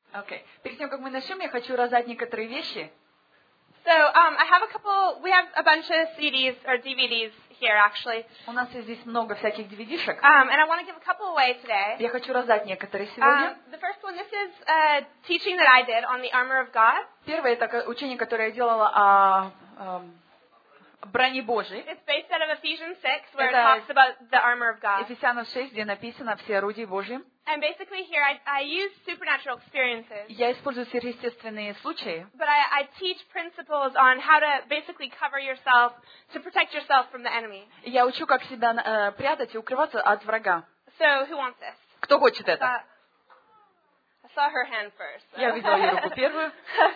Okay. Перед тем, как мы начнем, я хочу раздать некоторые вещи. So I have we have a bunch of CDs or DVDs here actually. У нас здесь много всяких DVD-шек. And I want to give a couple away today. Я хочу раздать некоторые сегодня. The first one, this is a teaching that I did on the armor of God. Первое, это учение, которое я делала о броне Божией. It's based out of Ephesians 6, where it talks about the armor of God. Ефесянам 6, где написано «Все орудия Божьи». And basically here I use supernatural experiences. Я использую сверхъестественные случаи. But I teach principles on how to basically cover yourself, to protect yourself from the enemy. Я учу, как себя прятать и укрываться от врага. So who wants this? Кто хочет это? I saw her hand first. So. Я видела ее руку первую.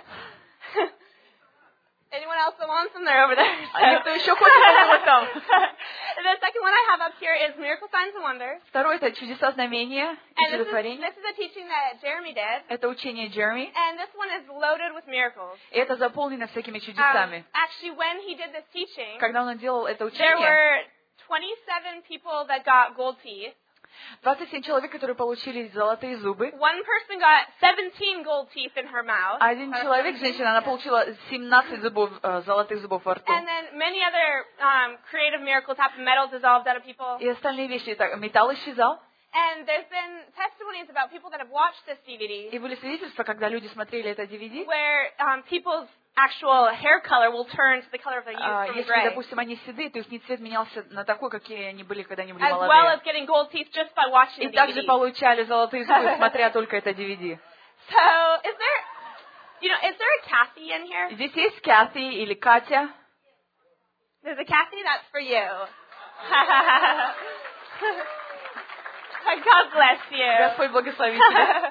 Anyone else that wants them? They're over there. А кто еще хочет, вот там. The second one I have up here is miracle signs and wonders. Второе, это чудеса, знамения и чудотворения. This is a teaching that Jeremy did. Это учение Джереми. And this one is loaded with miracles. И это заполнено всякими чудесами. Actually, when he did this teaching, Когда он делал это there учение, were 27 people that got gold teeth. 27 человек, которые получили золотые зубы. One person got 17 gold teeth in her mouth. Один человек, женщина, она получила 17 золотых зубов во рту. And then many other creative miracles happened. Metal dissolved out of people. И остальные вещи, металл исчезал. And there's been testimonies about people that have watched this DVD. И были свидетельства, когда люди смотрели это DVD. Where people's actual hair color will turn to the color of the youth from Если, gray. допустим, они седые, то их цвет менялся на такой, какие они были, когда они были As well молодые. as getting gold teeth just by watching И the также DVD. получали золотые зубы, смотря только это DVD. So, is there a Kathy in here? Здесь есть Катя или Катя. There's a Kathy, that's for you. God bless you. Господь благослови тебя.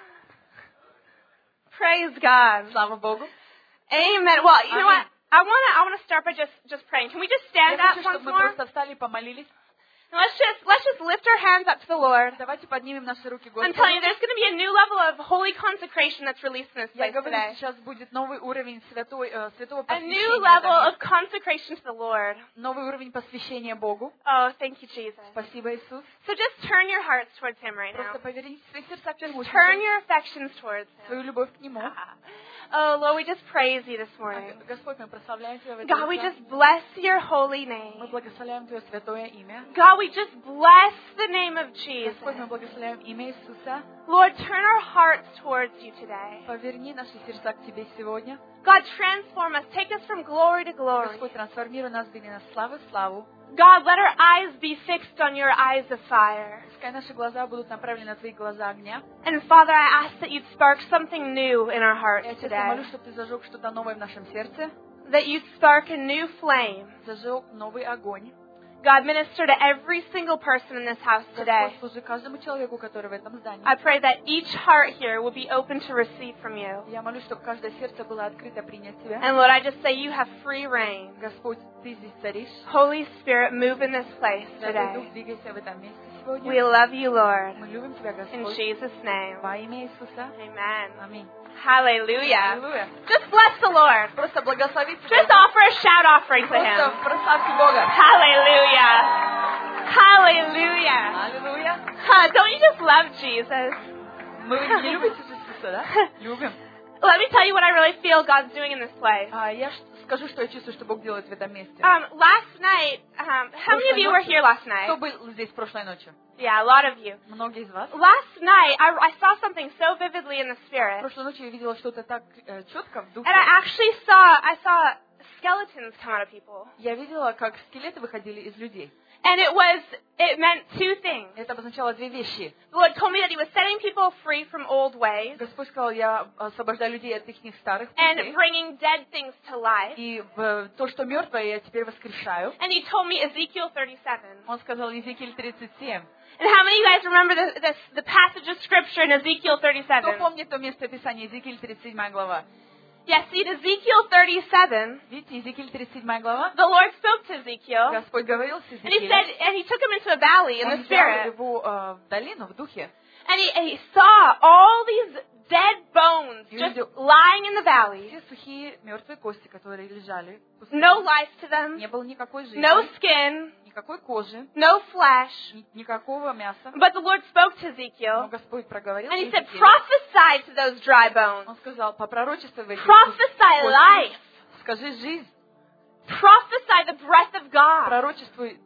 Praise God. Слава Богу. Amen. Well, you know what? I want to start by just praying. Can we just stand Я up хочу, once чтобы мы more? просто встали и помолились. And let's just lift our hands up to the Lord. Давайте поднимем наши руки I'm telling you, Господу. there's going to be a new level of holy consecration that's released in this Я place говорю, today. сейчас будет новый уровень святого A new посвящения. level of consecration to the Lord. Новый уровень посвящения Богу. Oh, thank you, Jesus. Спасибо, Иисус. So just turn your hearts towards Him right now. Просто поверните свои сердца к Нему. Turn your affections towards Him. Свою любовь к Нему. Oh, Lord, we just praise You this morning. Господь, мы прославляем Тебя в этом God, we утро. just bless Your holy Мы name. благословляем Твое святое имя. God, we just bless the name of Jesus. Господь, мы благословляем имя Иисуса. Lord, turn our hearts towards You today. Поверни наши сердца к Тебе сегодня. God, transform us. Take us from glory to glory. Господь, трансформируй нас, бери нас славы в славу. God, let our eyes be fixed on Your eyes of fire. Пускай наши глаза будут направлены на Твои глаза огня. And Father, I ask that You'd spark something new in our hearts Я Тебя today. молю, чтобы Ты зажег что-то новое в нашем сердце. That You'd spark a new flame. Зажег новый огонь. God, minister to every single person in this house today. Господь, служи каждому человеку, который в этом здании. I pray that each heart here will be open to receive from You. Я молюсь, чтобы каждое сердце было открыто принять Тебя. And Lord, I just say You have free reign. Господь, Ты здесь царишь. Holy Spirit, move in this place Святой Дух, today. двигайся в этом месте сегодня. We love You, Lord. Мы любим Тебя, In Господь. Jesus' name. Во имя Иисуса. Amen. Аминь. Hallelujah. Аллилуйя. Just bless the Lord. Просто благословите Just Бога. offer a shout offering to Просто Him. прославьте Бога. Hallelujah. Hallelujah. Аллилуйя. Don't you just love Jesus? Мы не любите Иисуса, да? Любим. Let me tell you what I really feel God's doing in this place. Я скажу, что я чувствую, что Бог делает в этом месте. Last night, how many of you were here last night? Кто был здесь прошлой ночью? Yeah, a lot of you. Многие из вас. Last night, I saw something so vividly in the spirit, Прошлой ночью я видела что-то так четко в духе. and I actually saw skeletons come out of people, Я видела, как скелеты выходили из людей. and it meant two things. Это обозначало две вещи. The Lord told me that He was setting people free from old ways Господь сказал, я освобождаю людей от их старых and путей. bringing dead things to life. И то, что мертвое, я теперь воскрешаю. And He told me Ezekiel 37. Он сказал, Иезекииль 37. And how many of you guys remember the passage of scripture in Ezekiel Кто 37? помнит то место Писания, Иезекииль 37 глава? Yes, see, in Ezekiel 37, Видите, Иезекииль 37 глава? the Lord spoke to Ezekiel, Господь говорил с and He Иезекиилем. said, and He took him into a valley in Он the взял spirit, его в долину, в духе. and he saw all these dead bones И just увидел lying in the valley, все сухие мертвые кости, которые лежали. no life to them, Не было никакой жизни, no skin, никакой кожи, no flesh. никакого мяса. But the Lord spoke to Но Ezekiel, Господь проговорил and He said, Иезекиилю. prophesy to those dry bones. Он сказал, попророчествуй в эти Prophesy кости, life. скажи жизнь, Prophesy the breath of God. пророчествуй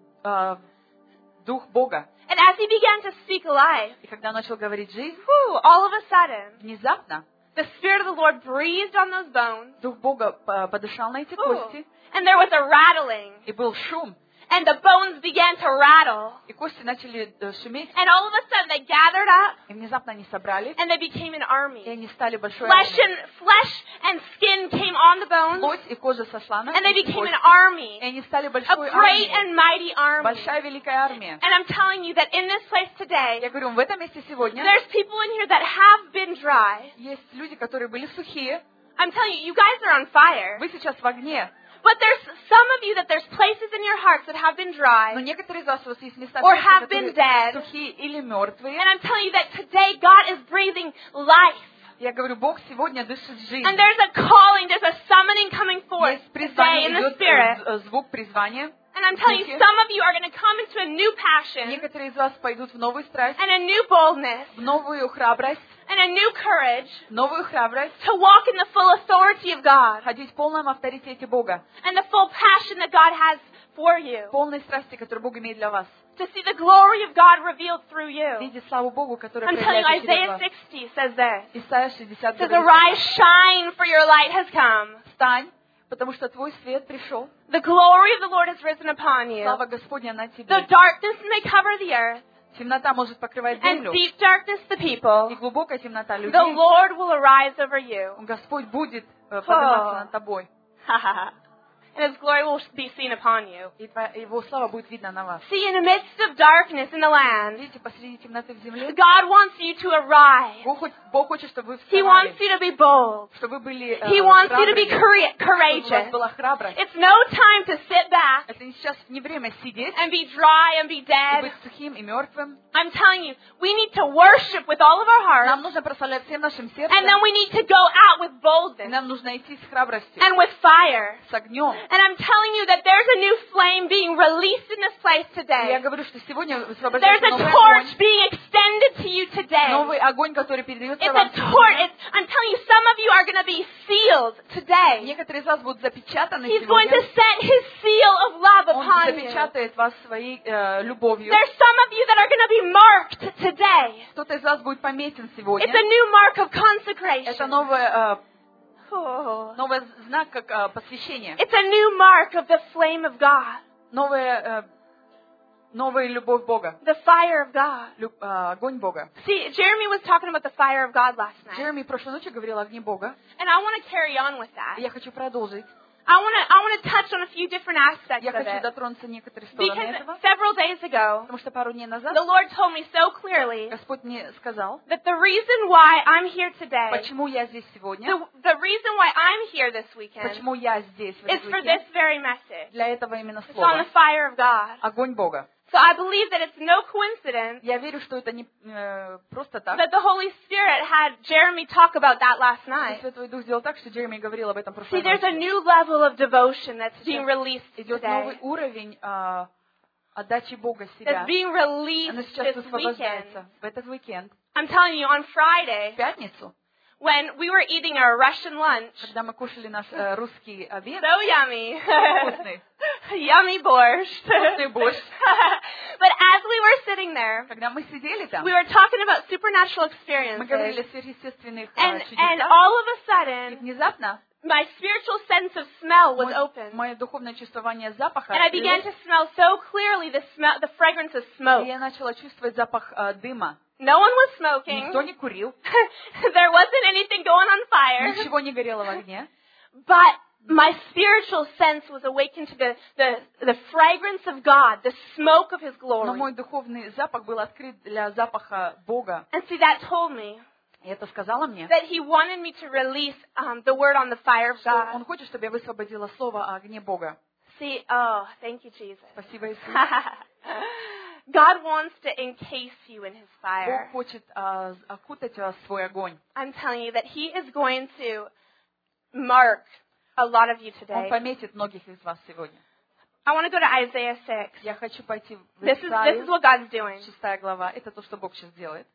Дух Бога. And as he began to speak life, И когда начал говорить жизнь, all of a sudden, внезапно the Spirit of the Lord breathed on those bones, Дух Бога подышал на эти кости, and there was a rattling, и был шум, and the bones began to rattle. и кости начали шуметь, And all of a sudden they gathered up, и внезапно они собрались, and they became an и army. они стали большой Flesh армией. and skin came on the bones, Плоть и кожа сошла на and they эти became an кости, army, и они стали a большой great армией, and mighty army. большая великая армия. And I'm telling you that in this place Я today, говорю, в этом месте сегодня there's people in here that have been dry. есть люди, которые были сухие. I'm telling you, you guys are on fire. Вы сейчас в огне. But there's some of you that there's places in your hearts that have been Но dry. некоторые из вас, у вас есть места, Or в сердце, have been которые dead. сухие или мертвые. And I'm telling you that today God is breathing life. Я говорю, Бог сегодня дышит жизнь. And there's a calling, there's a summoning coming forth Есть today призвание, in the идет Spirit. звук призвания. And I'm telling you, some of you are going to come into a new passion Некоторые из вас пойдут в новую страсть, and a new boldness в новую храбрость, and a new courage в новую храбрость, to walk in the full authority of God ходить в полном авторитете Бога, and the full passion that God has for you. полной страсти, которую Бог имеет для вас. To see the glory of God revealed through you. Видеть славу Богу, которая I'm telling you, проявляется через Isaiah вас. 60 says this. Исайя 60 It says, говорит, arise, shine, for your light has come. встань, потому что твой свет пришел. The glory of the Lord has risen upon you. Слава Господня на The тебе. darkness may cover the earth, Темнота может покрывать and землю, deep darkness the people. и глубокая темнота The людей. Lord will arise over you. Господь будет подниматься над тобой, And His glory will be seen upon you. и Его слава будет видна на вас. See, in the midst of darkness in the land, Видите, посреди темноты в земле, God wants you to arise. Бог хочет, чтобы вы He wants вставали, you to be bold. чтобы вы были He wants you to be храбрыми, чтобы у вас courageous. была храбрость. It's no time to sit back Это сейчас не время сидеть and be dry and be и dead. быть сухим и мертвым. I'm telling you, we need to worship with all of our heart, Нам нужно прославлять всем нашим and сердцем, then we need to go out with и boldness нам нужно идти с храбростью, and with fire. с огнем. And I'm telling you that there's a new flame being released in this place И я today. говорю, что сегодня There's высвобождается a новый torch огонь, being extended to you today. новый огонь, который передается It's вам a torch. сегодня. I'm telling you, some of you are going to be sealed today. Некоторые из вас будут запечатаны He's going сегодня. to set His seal of love Он upon you. запечатает вас своей любовью. There's some of you that are going to be marked today. Кто-то из вас будет пометен сегодня. It's a new mark of Это consecration. Oh. новый знак, как посвящение. It's a new mark of the flame of God, Новая любовь Бога. the fire of God. Огонь Бога. See, Jeremy was talking about the fire of God last night, Джереми прошлой ночью говорил о огне Бога. and I want to carry on with that. И я хочу продолжить. I want to touch on a few different aspects Я of хочу it, дотронуться некоторые стороны because этого. several days ago, Потому что пару дней назад the Lord told me so clearly Господь мне сказал, that the reason why I'm here today, почему я здесь сегодня, the reason why I'm here this weekend, почему я здесь в is этот for уикенд. this very message. Для этого именно It's on слово. the fire of God. Огонь Бога. So I believe that it's no coincidence Я верю, что это не просто так. that the Holy Spirit had Jeremy talk about that last night. Святой Дух сделал так, что Джереми говорил об этом See, прошлой there's a ночью. new level of devotion that's being released Идет новый today. уровень отдачи Бога себя. That's being released Оно сейчас this высвобождается weekend. в этот уикенд. I'm telling you, on В Friday, пятницу, when we were eating our Russian lunch, когда мы кушали наш русский обед, so yummy, вкусный, yummy borscht. вкусный борщ, But as we were sitting there, когда мы сидели там, we were talking about supernatural мы говорили experiences, о сверхъестественных and чудесах, all of a и sudden, внезапно my spiritual sense of smell was opened. мое духовное чувствование запаха And I began открылось, to smell so clearly the fragrance of smoke. и я начала чувствовать запах дыма. No one was smoking. Никто не курил, There wasn't anything going on fire. ничего не горело в огне, But my spiritual sense was awakened to the fragrance of God, the smoke of His но glory. мой духовный запах был открыт для запаха Бога. And see, that told me И это сказала мне, that He wanted me to release the word on the fire of что God. Он хочет, чтобы я высвободила слово о огне Бога. See, oh, thank you, Jesus. Спасибо, Иисус. God wants to encase you in His fire. Бог хочет окутать вас в свой огонь. I'm telling you that He is going to mark a lot of you Он today. пометит многих из вас сегодня. I want to go to Isaiah 6. Я хочу пойти в This is Исаию, what God's doing. 6 глава. Это то, что Бог сейчас делает.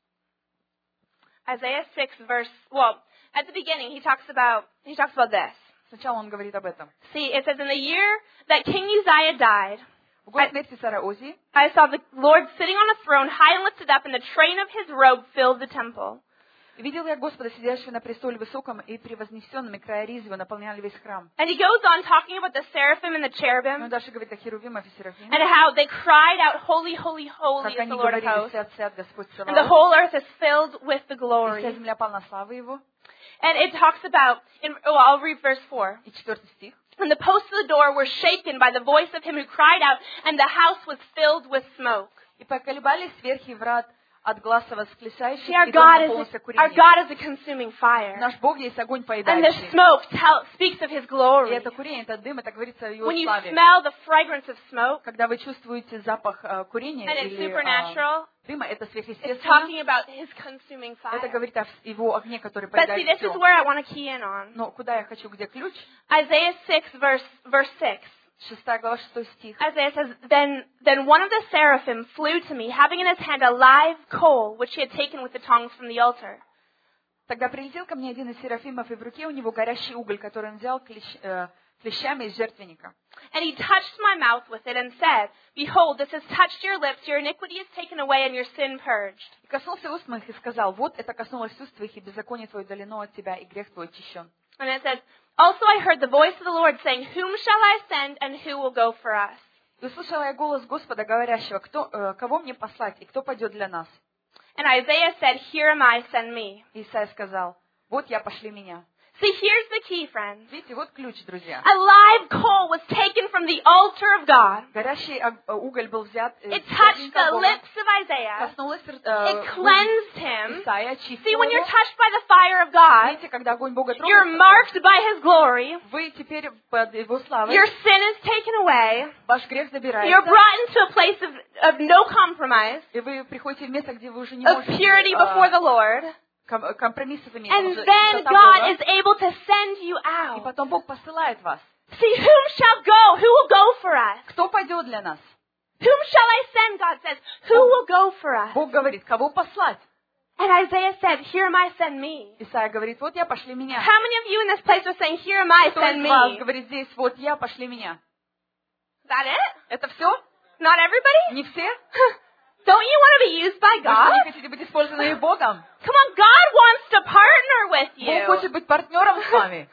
Isaiah 6 verse, well, at the beginning he talks about this. Сначала он говорит об этом. See, it says, in the year that King Uzziah died, В год смерти царя Озии I saw the Lord sitting on a throne, high and lifted up, and the train of his robe filled the temple. видел я Господа, сидящего на престоле высоком, и превознесенными края ризы наполняли весь храм. And he goes on talking about the seraphim and the Он cherubim, дальше говорит о херувимах и серафимах, and how they cried out, holy, holy, holy как is the они Lord of говорили, hosts. свят, свят Господь And the Саваоф, whole earth is filled with the и вся glory. земля полна славы Его. And it talks about, I'll read verse 4. И 4 стих. And the posts of the door were shaken by the voice of him who cried out, and the house was filled with smoke. И поколебались верхи врат от гласа восклицающих, See, our и дом God наполнился is курением. a consuming fire. Наш Бог есть огонь And the поедающий. smoke speaks of his И glory. это курение, это дым, это говорится о Его When you славе. smell the fragrance of smoke, Когда вы чувствуете запах курения and it's или supernatural, дыма, это it's сверхъестественно. talking about his consuming Это fire. говорит о Его огне, который But see, поедает this is все. where I want to key in on. Но куда я хочу, где ключ? Isaiah 6, verse 6. 6 глава, 6 стих. Isaiah says, Then one of the seraphim flew to me, having in his hand a live coal, which he had taken with the tongs from the altar. Тогда прилетел ко мне один из серафимов, и в руке у него горящий уголь, который он взял клещами из жертвенника. And he touched my mouth with it and said, Behold, this has touched your lips, your iniquity is taken away, and your sin purged. И коснулся уст моих и сказал, вот это коснулось уст твоих, и беззаконие твое удалено от тебя, и грех твой очищен. And it says, Also I heard the voice of the Lord saying, Whom shall I send, and who will go for us? И услышала я голос Господа, говорящего, кого мне послать, и кто пойдет для нас? And Isaiah said, Here am I, send me. Исайя сказал, вот я, пошли меня. See, here's the key, friends. Видите, вот ключ, друзья. A live coal was taken from the altar of God. Горящий уголь был взят из It touched жертвенника the Бога, lips of Isaiah. коснулось It cleansed him. Исайя, See, очистил when you're его. touched by the fire of God, Видите, когда огонь Бога you're тронется, marked by His glory. вы теперь под Его славой, Your sin is taken away. ваш грех You're забирается, brought into a place of no compromise, и вы приходите в место, где вы уже не of можете purity before the Lord. компромиссов иметь. And уже then чистота God Бога. is able to send you И out. потом Бог посылает вас. See, whom shall go? Who will go for us? Кто пойдет для нас? Whom shall I send? God says, who will go for us? Бог говорит, кого послать? And Isaiah said, Here am I, send me. Исайя говорит, вот я, пошли меня. How many of you in this place are saying, Here am I, Кто send из вас me? говорит здесь, вот я, пошли меня? Is that it? Это все? Not everybody? Не все? Don't you want to be used by Вы что, God? не хотите быть использованы Богом? Come on, God wants to partner with Бог you. хочет быть партнером с вами.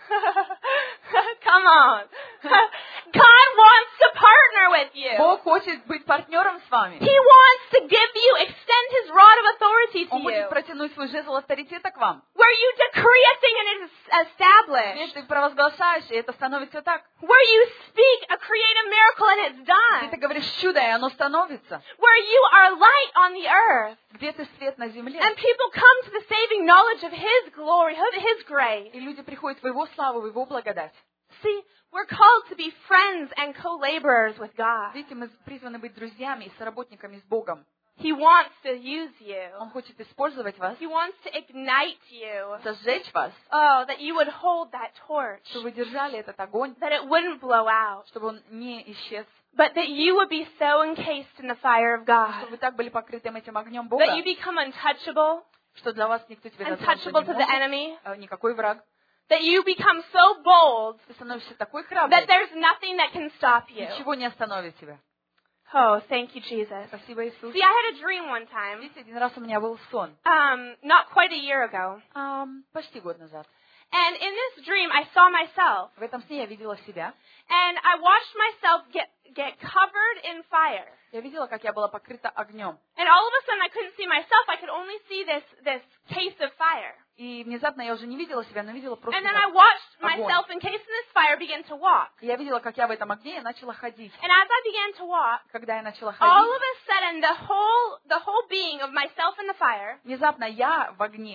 Come on. God wants to partner with you. Бог хочет быть партнером с вами. He wants to give you, extend His rod of authority to Он you. будет протянуть свой жезл авторитета к вам. Where you decree a thing and it is established. Если ты провозглашаешь, и это становится так. Where you speak a creative miracle and it's Где done. ты говоришь чудо, и оно становится. Where you are light on the earth. Где ты свет на земле. And people come to the saving knowledge of His glory, of His grace. И люди приходят в Его славу, в Его благодать. See, we're called to be friends and co-laborers with God. Видите, мы призваны быть друзьями и соработниками с Богом. He wants to use you. Он хочет использовать вас, He wants to ignite you. зажечь вас, Oh, that you would hold that torch. чтобы вы держали этот огонь, That it wouldn't blow out. чтобы он не исчез, But that you would be so encased in the fire of God. чтобы вы так были покрытым этим огнем Бога, That you become untouchable, что для вас никто тебя дотронуться untouchable to не the может, enemy. никакой враг. That you become so bold Ты становишься такой that храбрый, there's nothing that can stop you. ничего не остановит тебя. Oh, thank you, Jesus. Спасибо, Иисус. See, I had a dream one time, Видите, один раз у меня был сон, not quite a year ago. почти год назад. And in this dream, I saw myself. В этом сне я видела себя. And I watched myself get covered in fire. Я видела, как я была покрыта огнем. And all of a sudden, I couldn't see myself. I could only see this case of fire. И внезапно я уже не видела себя, но видела просто And then I watched огонь. myself encased in this fire begin to walk. И я видела, как я в этом огне, и начала ходить. And as I began to walk, Когда я начала all ходить, of a sudden, the whole being of myself in the fire внезапно я в огне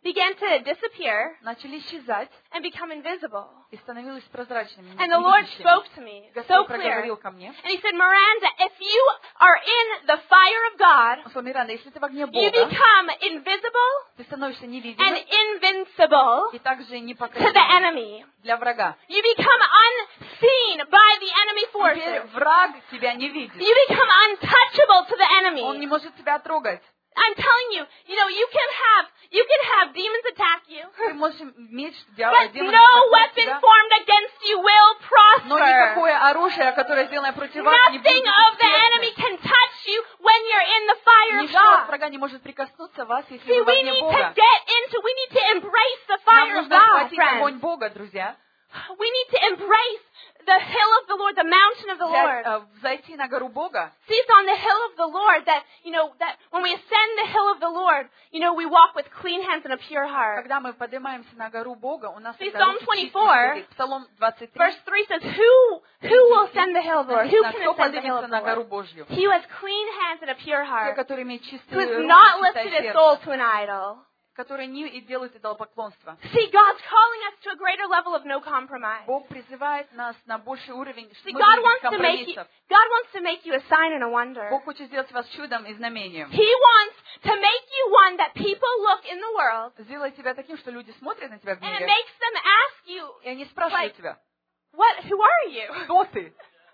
began to disappear начали исчезать and become invisible. и становились прозрачными, And the Lord невидящими. spoke to me so Господь clear. проговорил ко мне. And He said, Miranda, if you are in the fire of God, Он сказал: Миранда, если ты в огне you Бога, become invisible ты становишься and невидимым invincible и также to the непокоренным enemy. для врага. You become unseen by the enemy Теперь forces. враг тебя не видит. You become untouchable to the Он не enemy. может тебя трогать. I'm telling you, you can have demons attack you, Ты можешь иметь but демонов no против weapon тебя, formed against you will но prosper. никакое оружие, которое сделано против вас, не будет Nothing of the enemy успешным. can touch you when you're in the fire of Ничто от God. врага не может прикоснуться вас, если See, вы в we огне need to Бога. we need to embrace the Нам fire of нужно God, схватить friends. огонь Бога, друзья. We need to embrace the hill of the Lord, the mountain of the Lord. Зайти на гору Бога. See, it's on the hill of the Lord that when we ascend the hill of the Lord, we walk with clean hands and a pure heart. Когда мы поднимаемся на гору Бога, у нас See, всегда Psalm руки 24, чистые. Псалом 23. Verse 3 says, Who will ascend the hill of the Lord? Who Написано: can кто ascend the hill поднимется of the на гору Lord? Божью? He who has clean hands and a pure Те, heart, которые имеют who чистые has руки, not чистое lifted his soul сердце, to an idol. которые не и делают идолопоклонство. See, God's calling us to a greater level of no compromise. Бог призывает нас на больший уровень, See, мы God без wants to make you a sign and a wonder. Бог хочет сделать вас чудом и знамением. He wants to make you one that people look in the world Сделать тебя таким, что люди смотрят на тебя в and it мире, makes them ask you, и они спрашивают like, тебя: who are you? кто ты?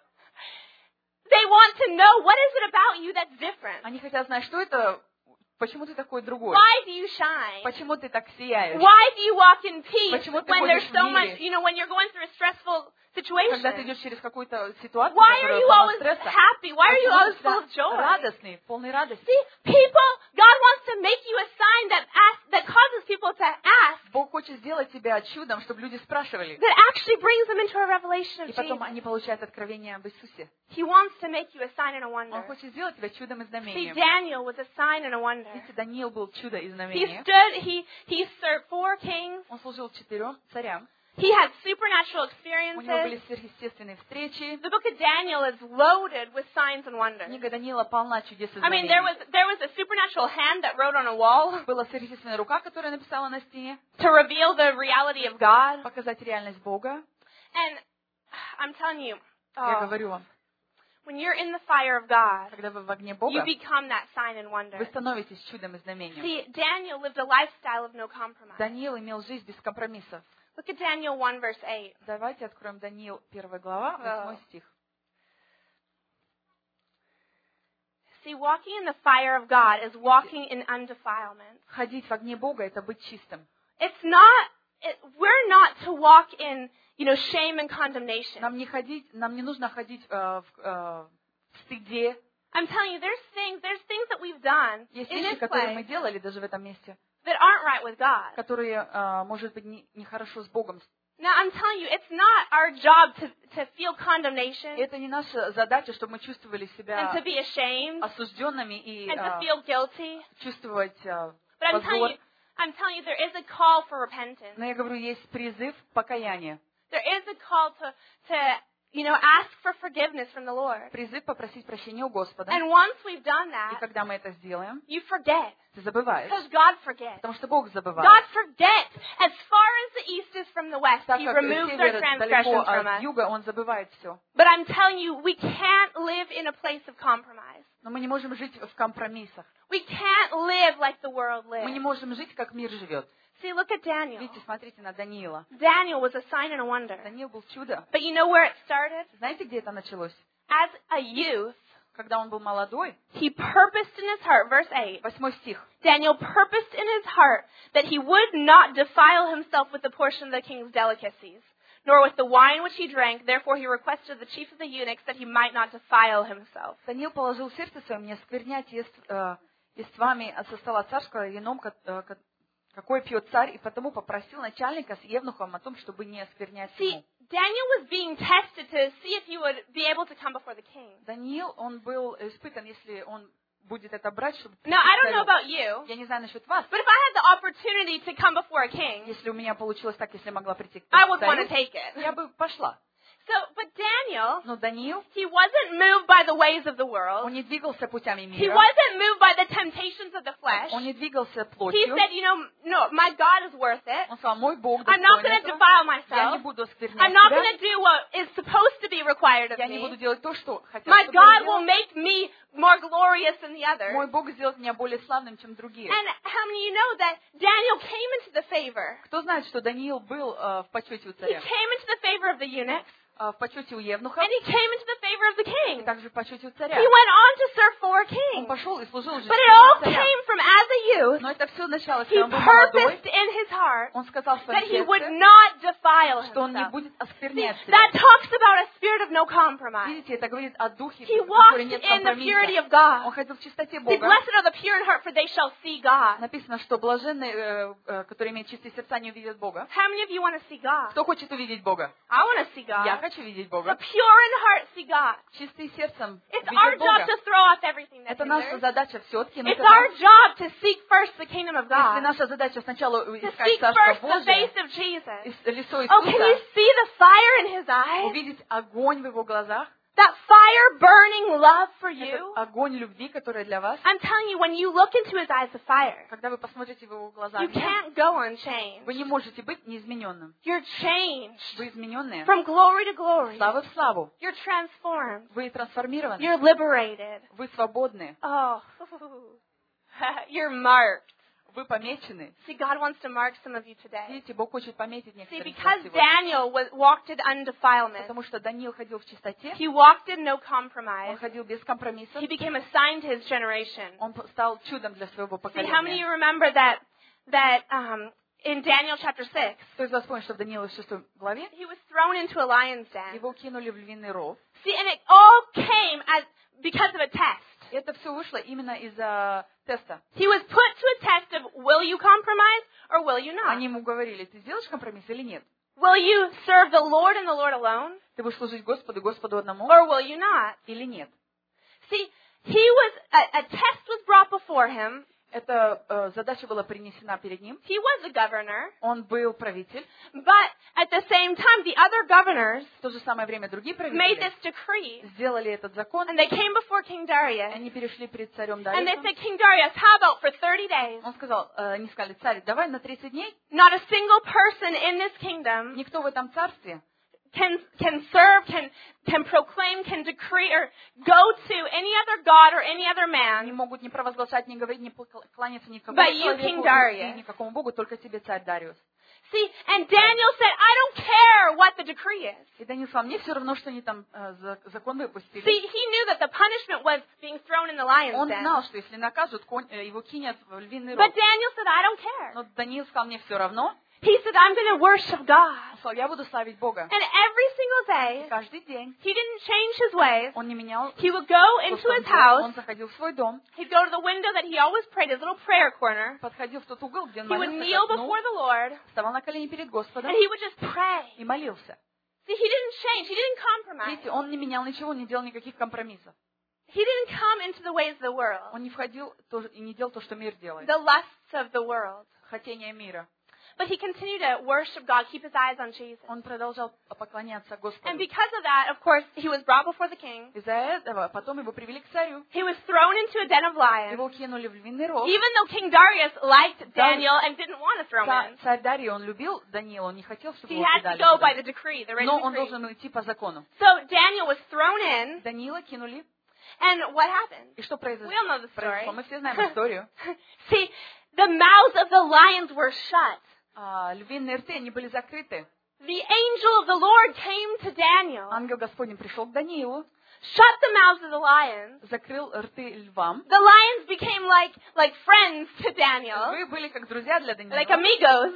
They want to know, what is it about you that's different? Они хотят знать, что это, почему ты такой другой, Why do you shine? почему ты так сияешь, Why do you walk in peace Почему ты when there's ходишь в so much, мире? when you're going through a stressful situation? когда ты идешь через какую-то ситуацию, Why are которая you полна always стресса. happy? Why are you Почему always ты full of всегда joy? радостный, полный радости? See, God wants to make you a sign that causes people to ask, Бог хочет сделать тебя чудом, чтобы люди спрашивали, that actually brings them into a revelation и of потом Jesus. они получают откровение об Иисусе. He wants to make you a sign and a Он wonder. хочет сделать тебя чудом и See, знамением. Daniel was a sign and a wonder. Видите, Даниил был чудо и He знамение. he served 4 kings. Он служил 4 царям. He had supernatural У него были experiences. сверхъестественные встречи. The book of Daniel is loaded with signs and wonders. Книга Даниила полна чудес и I mean, знамений. there was a supernatural hand that wrote on a wall Была сверхъестественная рука, которая написала на стене, to reveal the reality of God. показать реальность Бога. And I'm telling you, Я говорю вам, when you're in the fire of God, когда вы в огне you Бога, become that sign and wonder. вы становитесь чудом и знамением. See, Daniel lived a lifestyle of no compromise. Даниил имел жизнь без компромиссов. Look at Daniel 1, verse 8. Давайте откроем Даниил 1 глава, 8 стих. See, walking in the fire of God is walking in undefilement. Ходить в огне Бога — это быть чистым. We're not to walk in, shame and condemnation. Нам не нужно ходить в стыде. I'm telling you, there's things that we've done Есть in вещи, this которые мы place делали даже в этом месте, that aren't right with God. которые, может быть, нехорошо с Богом. Now, I'm telling you, it's not our job to feel condemnation Это не наша задача, чтобы мы чувствовали and себя to be ashamed осужденными и and to feel guilty. чувствовать But позор. I'm telling you, there is a call for repentance. Но я говорю, есть призыв покаяния. There is a call to ask for forgiveness from the Lord. Призыв попросить прощения у Господа. And once we've done И that, когда мы это сделаем, you forget. ты забываешь. Because God forgets. Потому что Бог забывает. God forgets. As far as the east is from the west, Так He как removes our север далеко transgressions from от us. юга, Он забывает все. But I'm telling you, we can't live in a place of compromise. Но мы не можем жить в компромиссах. We can't live like the world Мы не lives. можем жить, как мир живет. See, look at Daniel. Видите, смотрите на Даниила. Daniel was a sign and a wonder. Даниил был чудо. But you know where it started? Знаете, где это началось? As a youth, Когда он был молодой, he purposed in his heart, verse 8, 8 стих. Daniel purposed in his heart that he would not defile himself with the portion of the king's delicacies, nor with the wine which he drank. Therefore he requested the chief of the eunuchs that he might not defile himself. Даниил положил в сердце своем не осквернять ествами со стола царского вином, какой пьет царь, и потому попросил начальника с евнухом о том, чтобы не осквернять ему. See, Daniel was being tested to see if he would be able to come before the king. Даниил, он был испытан, если он будет это брать, чтобы... Now, I don't know about you, Я не знаю насчет вас. but if I had the opportunity to come before a king, Если у меня получилось так, если могла прийти к I would want to царю, take it. я бы пошла. So But Daniel, Но Даниил, he wasn't moved by the ways of the world. он не двигался путями He мира, wasn't moved by the temptations of the flesh. он не двигался He плотью. said, no, my God is worth it. Он сказал, мой Бог I'm not достоин going to этого. defile Я не myself. буду осквернять I'm not going себя. to do what is supposed to be required of Я не буду me. делать то, что хотел, My чтобы я God will делал. make me more glorious than the others. Мой Бог сделает меня более славным, чем другие. And how many of you know that Daniel came into the favor? Кто знает, что Даниил был в почете у He царя, came into the favor of the eunuchs, в почете у евнуха, and he came into the favor of the и king. также в почете у He царя. went on to serve for a Он king. пошел и служил же But it all царя. came from as a youth. Но это все началось, He когда он был молодой. purposed in his heart Он сказал в that he своем would сердце, not defile что он не himself. будет See, осквернять that себя. talks about a spirit of no compromise. Видите, это говорит о духе, He в walked котором нет in the purity компромисса. of God. Он ходил в чистоте See, Бога. blessed are the pure in heart, for they shall see God. Написано, что блаженные, которые имеют чистые сердца, не увидят Бога. How many of you want to see God? Кто хочет увидеть Бога? I want to see God. Я хочу видеть The Бога. pure in heart see God. Чистые сердцем It's our видят job Бога. to throw off everything that Это наша hinders. задача все откинуть. It's our job to seek first the kingdom of Если God. наша задача сначала To искать seek Царство first the Божие, face of Jesus. лицо Oh, can you Иисуса, see the fire in his eyes? увидеть огонь в его глазах, That fire burning love for этот you? огонь любви, который для вас. I'm telling you, when you look into his eyes of fire, Когда вы посмотрите в его глаза, you can't go unchanged. вы не можете быть неизмененным. You're changed Вы измененные. from glory to glory. Славы в славу. You're transformed. Вы трансформированы. You're liberated. Вы свободны. Oh, you're marked. Вы помечены. See, God wants to mark some of you today. Видите, Бог хочет пометить See, некоторых из вас because сегодня. Daniel walked in undefilement, Потому что Даниил ходил в чистоте, he walked in no он compromise. ходил без компромиссов, He became a sign to his generation. он стал чудом для своего See, how many of поколения. you remember that in Daniel chapter 6, Кто из вас помнит, что в Даниила 6 главе he was thrown into a lion's den? его кинули в львиный ров? See, and it all came because of a test. И это все вышло именно из-за теста. He was put to a test of will you compromise or will you not? Они ему говорили, ты сделаешь компромисс или нет? Will you serve the Lord and the Lord alone Ты будешь служить Господу и Господу одному or will you not? или нет? See, a test was brought before him. Эта задача была принесена перед ним. He was a governor, Он был правитель. but at the same time, the other governors В то же самое время другие made правители this decree, сделали этот закон. and they came before King Darius, Они перешли перед царем and they Дариусом. said, King Darius, how about for 30 days? Он сказал, они сказали, царь, давай на 30 дней. Not a single person in this kingdom Никто в этом царстве can serve, can proclaim, can decree, or go to any other god or any other не man. могут ни провозглашать, ни говорить, ни кланяться никакому But you, King человеку Darius. и никакому богу, только тебе, царь Дариус. See, and Daniel said, I don't care what the decree is. И Даниил сказал, мне все равно, что они там закон выпустили. See, he knew that the punishment was being thrown in the lion's Он den. знал, что если накажут, его кинят в львиный But ров. Daniel said, I don't care. Но Даниил сказал, мне все равно. He said, I'm going to worship God. Он сказал, я буду славить Бога. And every single И day, каждый день he didn't change his ways. он не менял He would go то, into что он his делал. house. Он заходил в свой дом, He'd go to the window that he always prayed, his little prayer corner. подходил в тот угол, где он He would молился, kneel к окну, before the Lord, вставал на колени перед Господом and he would just pray. и молился. See, he didn't change. He didn't compromise. Видите, он не менял ничего, не делал никаких компромиссов. He didn't come into the ways of the world, Он не входил и не делал то, что мир делает. the lusts of the world. Хотение мира. But he continued to worship God, keep his eyes on Jesus. Он продолжал поклоняться And Господу. because of that, of course, he was brought before the king. Из-за этого потом его привели к царю. He was thrown into a den of lions. Его кинули в львиный ров. Even though King Darius liked Daniel and didn't want to throw him in. Царь Дарий, он любил Даниила, он не хотел, чтобы He его had to кидали go by туда. the decree, the written Но он decree. должен идти по закону. So Daniel was thrown in, Даниила кинули. and what happened? И что произошло? We all know the story. Мы все знаем историю. See, the mouths of the lions were shut. Львиные рты, они были закрыты. The angel of the Lord came to Daniel, Ангел Господень пришел к Даниилу, shut the mouths of the lions. закрыл рты львам. The lions became like friends to Daniel, Вы были как друзья для Даниила. like amigos.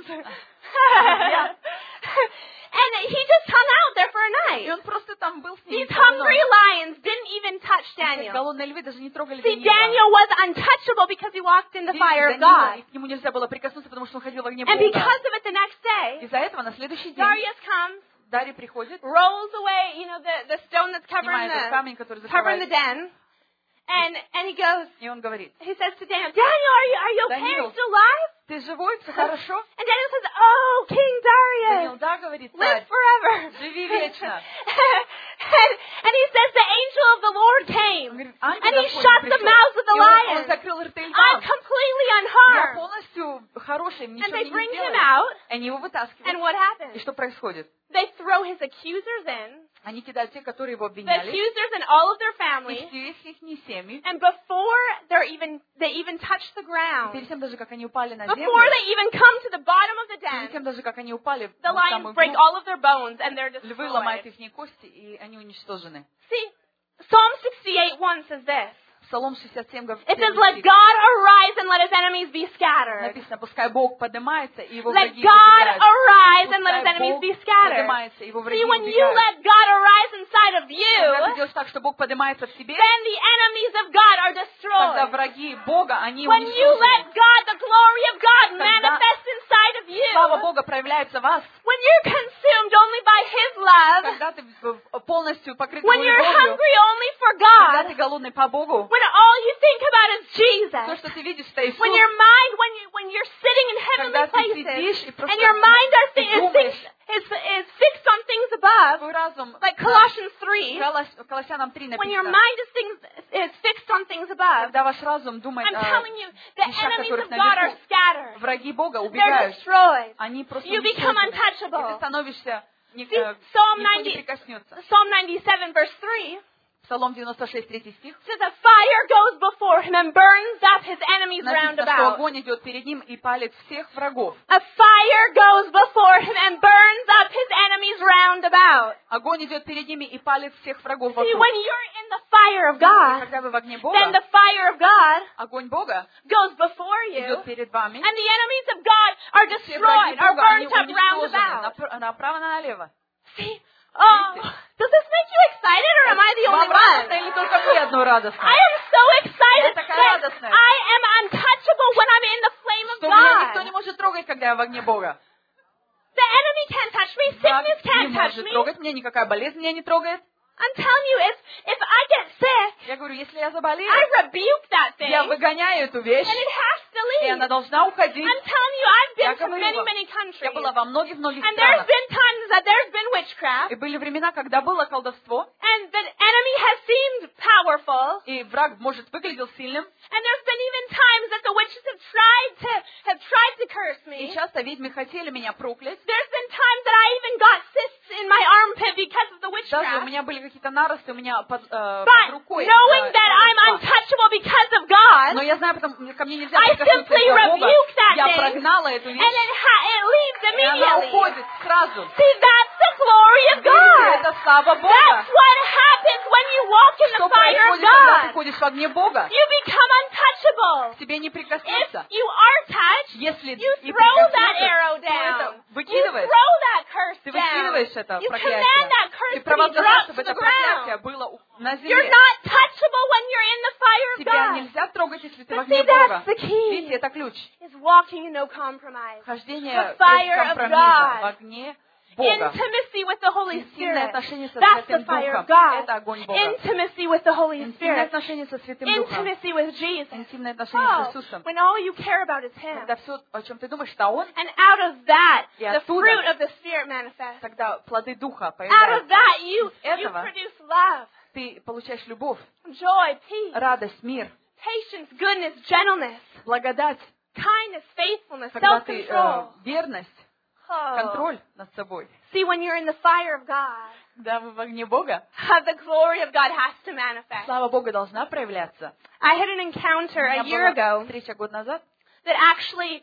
And he just hung out there for a И night. он просто там был с ними. These hungry lions didn't even touch Daniel. Голодные львы даже не трогали See, Даниила. Daniel was untouchable because he walked in the Видите, fire of Даниила, God. и к нему нельзя было прикоснуться, потому что он ходил в огне And Бога. because of it, the next day, Из-за этого на следующий день Darius comes, Дарий приходит, rolls away, the stone that's снимает этот камень, который covering the закрывает, den, and he goes, и он говорит, he says to Daniel, are you okay? Are Daniel. you still alive? ты живой, все хорошо? And Daniel says, oh, King Darius, Даниил, да, говорит, live царь, forever. forever. Живи вечно. And he says the angel of the Lord came. Он говорит, And ангел he Господень shut the пришел. mouths of the И он lions. закрыл рты I'm львам. completely Я unharmed. полностью хороший, And ничего they мне bring не him сделали. out. Они его And вытаскивают. what И happens? что происходит? They throw his accusers in. Они кидают те, которые его The обвиняли, accusers and all of their и family. все их семьи. And before they even touch the И ground, перед тем даже, как они упали на землю, before they even come to the bottom of the перед тем den, даже, как они упали the в самый lions break дно, all of their bones and they're львы ломают destroyed. их кости, и они уничтожены. See, Psalm 68:1 says this. Псалом 67 говорит, It says, let God arise and let his enemies be scattered. написано, пускай Бог поднимается, и его Let враги God убегают. arise and let his Пускай enemies Бог be scattered. поднимается, и его враги See, when you убегают. let God arise inside of Когда ты you, делаешь так, что Бог поднимается в тебе, then the enemies of God are тогда destroyed. враги Бога, они When you let уничтожены. God, the glory of God, Когда manifest inside of Слава you, Бога проявляется в вас, when you're consumed only by his love, когда ты полностью покрыт when Его you're любовью, hungry only for когда God, ты голодный по Богу, when all you think about is то, Jesus, что ты видишь, это Иисус. when your mind, when you're sitting in Когда heavenly ты сидишь places, и просто and your mind думаешь, is fixed on things above, твой разум, like Colossians 3, Колоссянам 3 when your написано, mind is fixed on things above, когда ваш разум думает I'm о telling you, the вещах, enemies которых of God are наверху, scattered. враги Бога They're убегают, destroyed. они просто You become уничтожены, и ты untouchable. становишься, See, никто не прикоснется. Psalm 97 verse 3 Псалом 96, 3 стих. says a fire goes before him and burns up his enemies round Написано, что about. огонь идет перед ним и палит всех врагов. A fire goes before him and burns up his enemies round about. Огонь идет перед ними и палит всех врагов See, вокруг. when you're in the fire of И God, когда вы в огне then Бога, the fire of God огонь Бога goes before you, идет перед вами, and the enemies of God are все враги destroyed, are Бога, они burnt up round уничтожены about. направо налево. See, does this make you excited, or am I the only Вам радостно one? или только вы одно I радостно? am so excited Я такая that радостная. I am untouchable when I'm in the flame of Что меня никто God. не может трогать, когда я в огне Бога. The enemy can't touch me. Враг Sickness не can't touch может me. трогать меня, никакая болезнь меня не трогает. I'm telling you, if I get sick, Я говорю, если я заболею, I rebuke that thing, я and выгоняю эту вещь, it has to и leave. она должна уходить. I'm telling you, I've Я been to говорю вам, many я countries, была во многих-многих and there's странах. been times that there's been witchcraft, И были времена, когда было колдовство, and the enemy has seemed powerful, и враг, может, выглядел сильным, and there's been even times that the witches have tried to curse и me. часто ведьмы хотели меня проклясть. There's been times that I even got cysts in my armpit because of the Даже у witchcraft. меня были какие-то наросты у меня под But рукой. knowing that I'm untouchable because of God, Но я знаю, потому ко мне нельзя I прикоснуться simply из-за Бога. rebuke that Я thing, прогнала эту and вещь, it leaves и она immediately. уходит сразу. See, that's the glory of Видите, God. это слава Бога. That's what happens when you walk in Что the fire of происходит, когда ты God. ходишь в огне Бога? You become untouchable. К тебе не If прикоснуться. you are touched, Если you и throw that прикоснуться, arrow то это down. You выкидываешь. throw that curse Ты down. выкидываешь это You проклятие. command that Ты curse to be провозглашаешь, dropped чтобы to the это проклятие ground. было на You're земле. not touchable when you're in the fire of Тебя God. нельзя трогать, если ты в But огне see, that's Бога. the key. Видите, это ключ. Is walking in no compromise. Хождение The без fire of компромисса God. в огне Бога. Intimacy with the Holy Интимное Spirit. отношение со That's the Святым fire Духом. of God. Это огонь Бога. Intimacy with the Holy Интимное Spirit. отношение со Святым Духом. Intimacy with Jesus. Интимное отношение с Oh, Иисусом. when all you care about is Him. Когда все, о чем ты думаешь, это Он, And out of that, И the оттуда fruit of the Spirit manifests. тогда плоды Духа Out of появляются. that, you этого produce love, Ты получаешь любовь, joy, peace, радость, мир, patience, goodness, gentleness, благодать. kindness, faithfulness, Когда ты self-control. верность, Oh. контроль над собой. See, when you're in the fire of God, Когда вы в огне Бога, the glory of God has to manifest. слава Бога должна проявляться. I had an encounter У меня a year была ago встреча год назад. that actually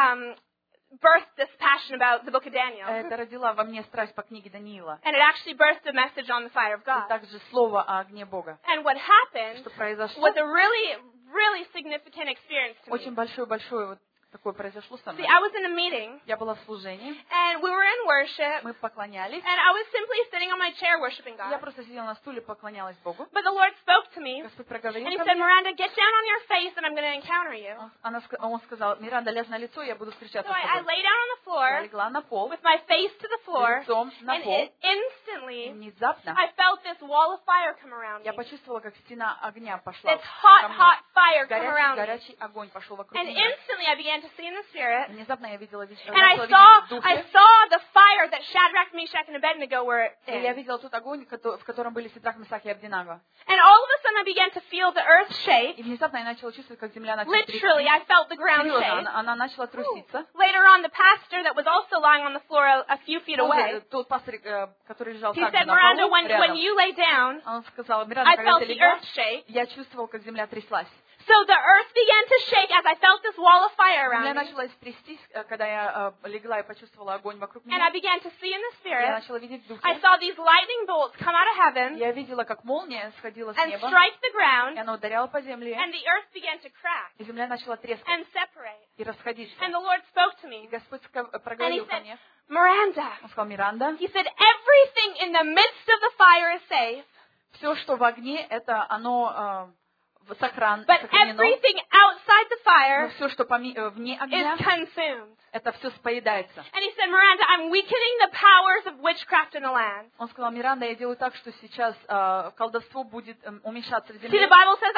birthed this passion about the book of Daniel. Это родила во мне страсть по книге Даниила. And it actually birthed a message on the fire of И God. также слово о огне Бога. And what happened Что произошло? was a really significant experience to Очень me. большое вот такое произошло со See, мной. I was in a meeting, Я была в служении, and we were in worship, мы поклонялись. and I was simply sitting on my chair worshiping Я God. просто сидела на стуле, поклонялась Богу. But the Lord spoke to me, Господь проговорил and He ко said, мне. Miranda, get down on your face, and I'm going to encounter you. Он сказал, Миранда, ляжь на лицо, я буду So встречаться с I тобой. lay down on the Я floor легла на пол, with my face to the floor, лицом на and пол, и instantly внезапно I felt this wall of fire come around me. я почувствовала, как стена огня пошла This ко мне. hot fire come around me. Горячий огонь пошел вокруг And меня. instantly I began to see in the Spirit, Внезапно я видела and I начала видеть в saw духе, the fire fire that Shadrach, Meshach, and Abednego were И я in. видела тот огонь, в котором были Сидрах, Месах и Абдинаго. And all of a sudden I began to feel the earth shake. И внезапно я начала чувствовать, как земля начала Literally, трясти. I felt the ground Серьезно, shake. она начала труситься. Later on, the pastor that was also lying on the floor a few feet away, Тот пастор, который лежал he также said, на Miranda, полу, when рядом, you lay down, он сказал: Миранда, I когда felt ты the легла, earth shake. я чувствовал, как земля тряслась. So the earth began to shake as I felt this wall of fire Земля around me. начала трястись, когда я легла и почувствовала огонь вокруг And I меня. began to see in the Я spirit. начала видеть в духе. I saw these lightning bolts come out of heaven Я видела, как молния сходила с and неба, strike the и ground, она ударяла по земле, and the earth began to crack и земля начала трескать and separate. и расходиться. And the Lord spoke to И me. Господь And he проговорил ко said, мне, Miranda, он сказал: Миранда, he said, everything in the midst of the fire is safe, все, что в огне, это оно but сохранено, everything outside the но fire все, что вне огня, is consumed. это все споедается. And he said, Miranda, I'm weakening the powers of witchcraft in the land. Он сказал: Миранда, я делаю так, что сейчас колдовство будет уменьшаться в See, the земле. Bible says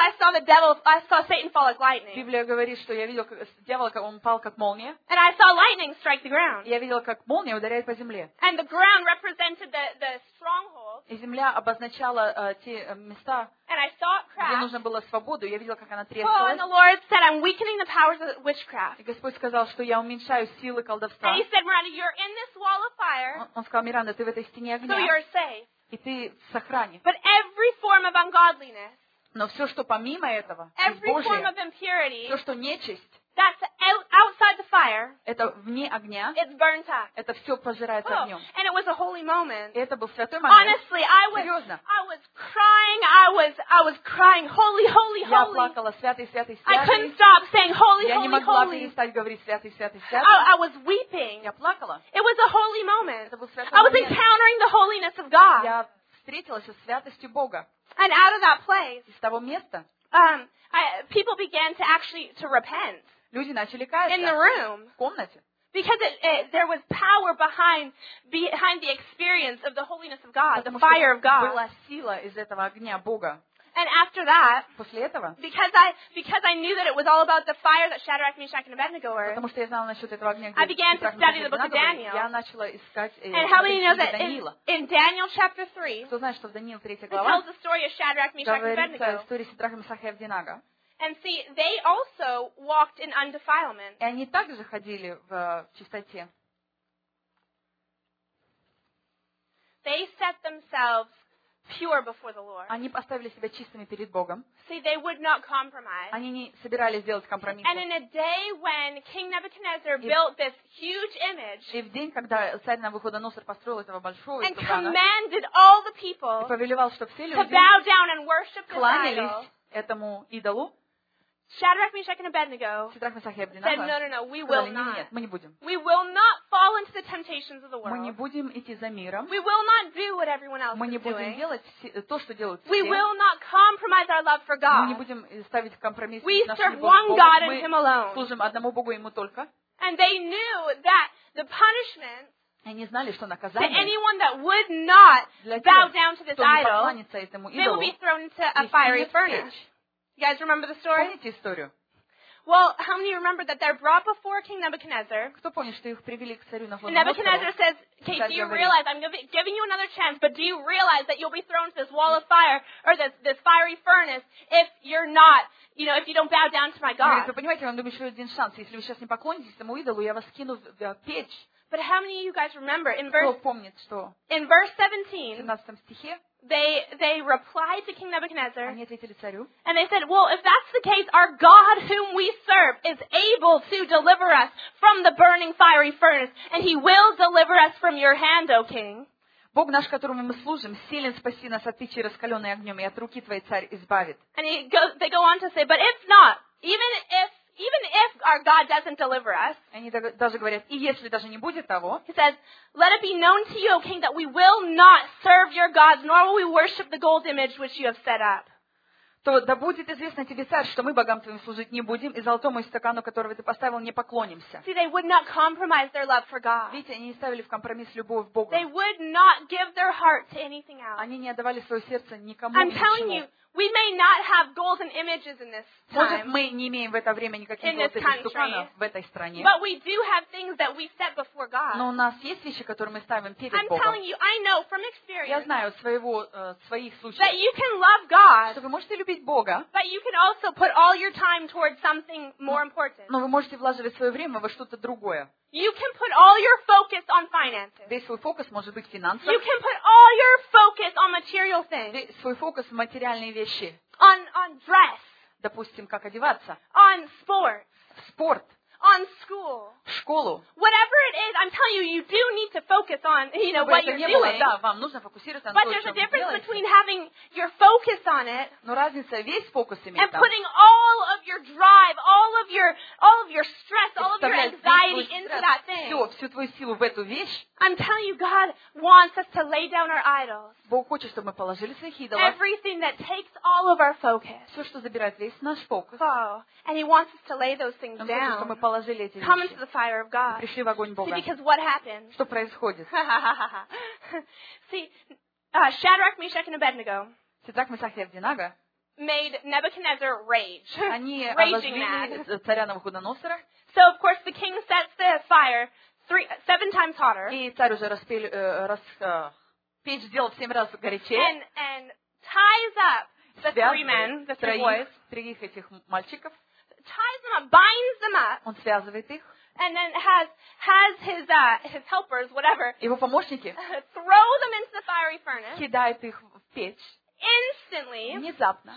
I saw Satan fall like lightning. Библия говорит, что я видел дьявола, как он упал как молния. And I saw lightning strike the ground. Я видел, как молния ударяет по земле. And the ground represented the stronghold. И земля обозначала те места, And I saw it где crack. нужно было свободу. Я видела, как она Oh, and трескалась. the Lord said, I'm weakening the powers of witchcraft. И Господь сказал, что я уменьшаю силы колдовства. And he said, Miranda, you're in this wall of fire, Он сказал: Миранда, ты в этой стене so огня, you're safe. и ты в сохране. But every form of ungodliness, Но все, что помимо этого, every form безбожие, of impurity, все, что нечисть, that's outside the fire, это вне огня, it's burnt up. это все пожирается Oh, огнем. and it was a holy moment. И это был святой момент. Honestly, I Серьезно. was crying. I was crying, holy, holy, Я holy. плакала: святый, святый, I couldn't святый. stop saying holy, Я не holy, могла holy. перестать говорить: святый, святый, святый. I was weeping. Я плакала. It was a holy moment. Это был святой I was момент. encountering the holiness of God. Я встретилась со святостью Бога. And out of that place, Из того места people began to repent люди начали in the каяться room. в комнате. Because there was power behind the experience of the holiness of God, the Потому fire of что God. была сила из этого огня Бога. And after that, После этого, because I knew that it was all about the fire that Shadrach, Meshach, and Abednego were, потому что я знала насчет этого огня, I где began to Сидрах, study Месах и the book of Абедnego были, Daniel. я начала искать and how many know книгу that Даниила. in Daniel chapter 3, Кто знает, что в Даниил 3 it глава tells the story of Shadrach, Meshach, and говорится Abednego. история Сидраха, Месаха и Авдинага. And see, they also walked in undefilement. И они также ходили в чистоте. They set themselves pure before the Lord. Они поставили себя чистыми перед Богом. See, they would not compromise. Они не собирались делать компромиссы. And in a day when King Nebuchadnezzar built this huge image И в день, когда царь Навуходоносор построил этого большого and истукана commanded all the и people повелевал, чтобы все to люди bow down and worship this idol, кланялись этому идолу, Shadrach, Meshach, and Abednego Сидрах, Месах и said, Авдинага no, we will сказали: not. нет, мы не будем. We will not fall into the temptations of the Мы не world. будем идти за миром. We will not do what everyone else Мы не is будем doing. делать то, что делают We все. will not compromise our love for Мы не God. будем ставить в компромисс We нашу serve любовь к one Богу. God and Him Мы alone. служим одному Богу, Ему только. And they knew that the punishment И они знали, что to наказание anyone that would not для bow тех, down to this кто не idol, поклонится этому they will идолу, be thrown into a их fiery кинет в furnace. печь. You guys remember the story? Помните историю? Well, how many remember that they're brought before King Nebuchadnezzar? Кто помнит, что их привели к царю And Nebuchadnezzar Навуходоносору? says, okay, Царь do you говорит: realize, I'm giving you another chance, but do you realize that you'll be thrown to this wall of fire, or this fiery furnace, if you're not, if you don't bow down to my Говорит: God? вы понимаете, вам думаю, еще один шанс. Если вы сейчас не поклонитесь этому идолу, я вас кину в печь. But how many of you guys remember, in Кто verse помнит, что in verse в 17, 17 стихе they replied to King Nebuchadnezzar, они ответили царю: and they said, well, if that's the case, our God whom we serve is able to deliver us from the burning fiery furnace, and he will deliver us from your hand, O king. Бог наш, которому мы служим, силен спаси нас от печи, раскаленной огнем, и от руки твоей царь избавит. And they go on to say, but if not, even if our God doesn't deliver us, Они даже говорят: и если даже не будет того, he says, let it be known to you, O king, that we will not serve your gods, nor will we worship the gold image which you have set up. то да будет известно тебе, царь, что мы богам твоим служить не будем, и золотому стакану, которого ты поставил, не поклонимся. See, they would not compromise their love for God. Видите, они не ставили в компромисс любовь к Богу. They would not give their heart to anything else. Они не отдавали свое сердце никому I'm и telling ничему. you, we may not have golden images in this Может, time, мы не имеем в это время никаких in this золотых country, стаканов в этой стране, but we do have things that we set before но у God. нас есть вещи, которые мы ставим перед I'm Богом. telling you, I know from Я experience знаю своих that случаев, you can love God, что вы можете любить Бога, but you can also put all your time towards something more important. но вы можете вложить свое время во что-то другое. You can put all your focus on finances. Весь свой фокус может быть в финансах, You can put all your focus on material things, весь свой фокус в материальные вещи. on dress, Допустим, как одеваться, on sports, спорт, on school. школу. Whatever it is, I'm telling you, you do need to focus on, Чтобы what это you're не было, doing. да, вам нужно фокусироваться на But том, there's что a вы difference делаете. between having your focus on it Но разница, весь фокус and иметь там. putting all of your drive, all of your stress, all of your Вставлять весь anxiety свой into стресс, that thing. всю твою силу в эту вещь. I'm telling you, God wants us to lay down our idols. Бог хочет, чтобы мы положили своих идолов. Everything that takes all of our focus. Все, что забирает весь наш фокус. Oh, and He wants us to lay those things Он хочет, чтобы мы down. положили эти Come into вещи. the fire of God. Пришли в огонь See, Бога. because what happens? Что происходит? See, Shadrach, Meshach, and Abednego Сидрак, Месах и Авдинага, made Nebuchadnezzar rage. они Raging mad. обожгли царя Навуходоносора, So, of course, the king sets the fire 7 times hotter и царь уже печь сделал в 7 раз горячее, and ties up the 3 men, the 3 boys, троих этих мальчиков, ties them up, binds them up, он связывает их, and then has his helpers, whatever, его помощники throw them into the fiery furnace. кидают их в печь, Instantly, внезапно,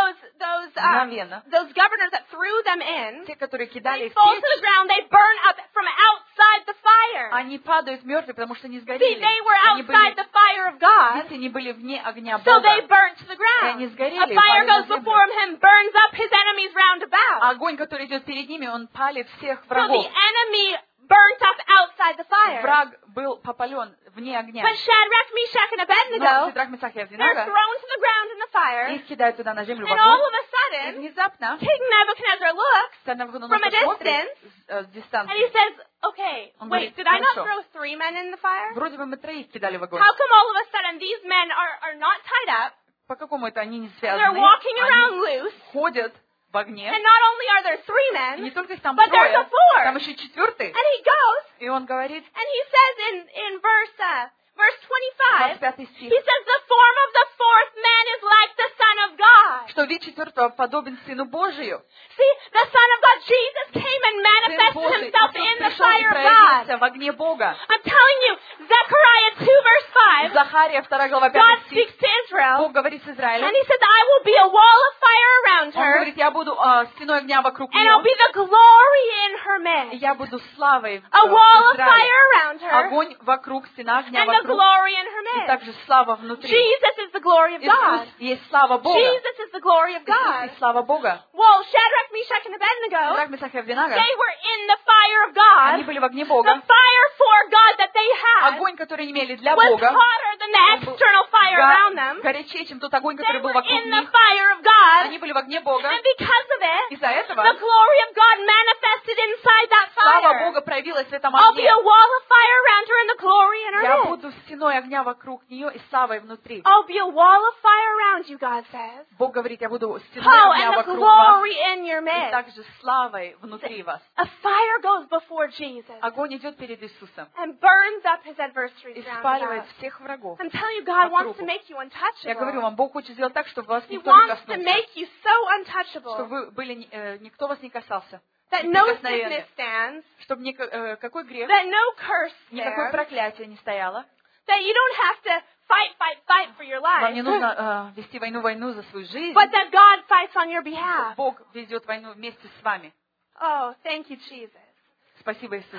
those those governors that threw them in, те, которые they кидали в fall to the печь, ground, they burn up from outside the fire. они падают мертвые, потому что не See, сгорели. they were Они outside были, the fire of God, видите, они были вне огня so they Бога. burnt to the И ground. они A сгорели, fire упали на goes землю. before him, burns up his enemies round about. А огонь, который идет перед ними, он палит всех So врагов. the enemy burnt up outside the fire. Враг был попален вне огня. But Shadrach, Meshach, and Но Abednego, Сидрах, Месах и they're Авдинага, thrown to the ground in the fire, их кидают туда на землю в and all огонь. of a И sudden, внезапно King Nebuchadnezzar looks, царь Навуходоносор from a смотрит с and he дистанции. says, okay, Он wait, говорит, did I not «Хорошо. throw 3 men in the fire? Вроде бы мы троих кидали в огонь. How come all of a sudden these men are not tied up, По какому это они не they're связаны? walking around Они loose, ходят в огне. and not only are there 3 И men, не только их там but there's a трое, там 4th. еще четвертый. And he goes, И он говорит, and he says in verse 25, 25 he стих, says, the form of the 4th man is like the Son of God. что вид четвертого подобен Сыну Божию. See, the Son of God, Jesus came and Сын manifested Божий, himself Иисус in the пришел и fire of God. проявился в огне Бога. I'm telling you, Zechariah 2 verse 5, Захария, 2 глава, God 5 стих, speaks to Israel, Бог говорит с Израилем. and he says, I will be a wall of fire around Он her, говорит, я буду стеной огня вокруг and I'll нее, be the glory in her и midst. я буду славой в A wall of Израиле. fire around her, Огонь вокруг, стена огня and the вокруг, glory in her и midst. также слава внутри. Jesus is the glory of God. Иисус есть слава Бога. Jesus is the glory of Иисус God. есть слава Бога. Well, Shadrach, Meshach, and Abednego, Сидрах, Месах и Авдинага, they were in the fire of God. они были в огне The Бога. fire for God that they had Огонь, который имели для was Бога, hotter than the external fire around them. горячее, чем тот огонь, They который был were вокруг in the них. fire of God. Они были в огне Бога. And because of it, Из-за этого the glory of God manifested inside that слава fire. Бога проявилась в этом I'll be огне. a wall of fire around her and the glory in her Я midst. буду стеной огня вокруг нее и славой внутри. I'll be a wall of fire around you, God says. Бог говорит, я буду стеной Oh, огня and the вокруг вас glory in your и midst. также славой внутри вас. A fire goes before Jesus Огонь идет перед Иисусом and burns up his adversaries и round спаливает about. всех врагов. I'm telling you, God по wants to кругу. make you Я говорю untouchable. вам, Бог хочет сделать так, чтобы вас He никто не wants to коснулся. make you so Чтобы untouchable вы были, никто вас не касался. that no неприкосновенны. sickness stands, Чтобы какой грех, that no curse никакое stands, проклятие не стояло. that you don't have to fight for your Вам не life, нужно вести войну за свою жизнь. but that God fights on your behalf. Бог ведет войну вместе с вами. Oh, thank you, Jesus. Спасибо, Иисус.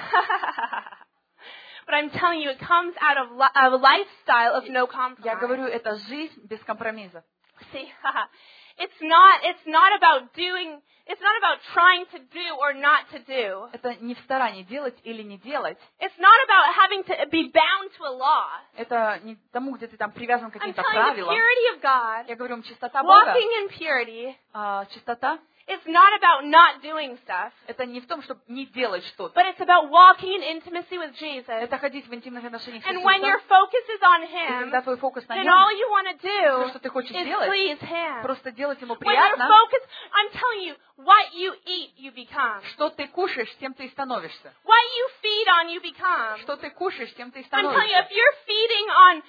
But I'm telling you, it comes out of a lifestyle of no Я compromise. говорю, это жизнь без компромиссов. See, it's not about trying to do or not to do. Это не в старании делать или не делать. It's not about having to be bound to a law. Это не тому, где ты там привязан к I'm каким-то telling you, the правилам. purity of God, Я говорю вам, чистота Бога, walking in purity, чистота, it's not about not doing stuff, это не в том, чтобы не делать что-то. but it's about walking in intimacy with Jesus. Это ходить в интимных отношениях с And when your Иисусом. focus is on И Him, когда твой фокус на then Нем, all you want to все, do что ты хочешь is делать, please Him. просто делать Ему When you're приятно. focused, I'm telling you, what you eat, you become. Что ты кушаешь, тем ты и становишься. What you feed on, you become. Что ты кушаешь, тем ты и I'm telling you, становишься. if you're feeding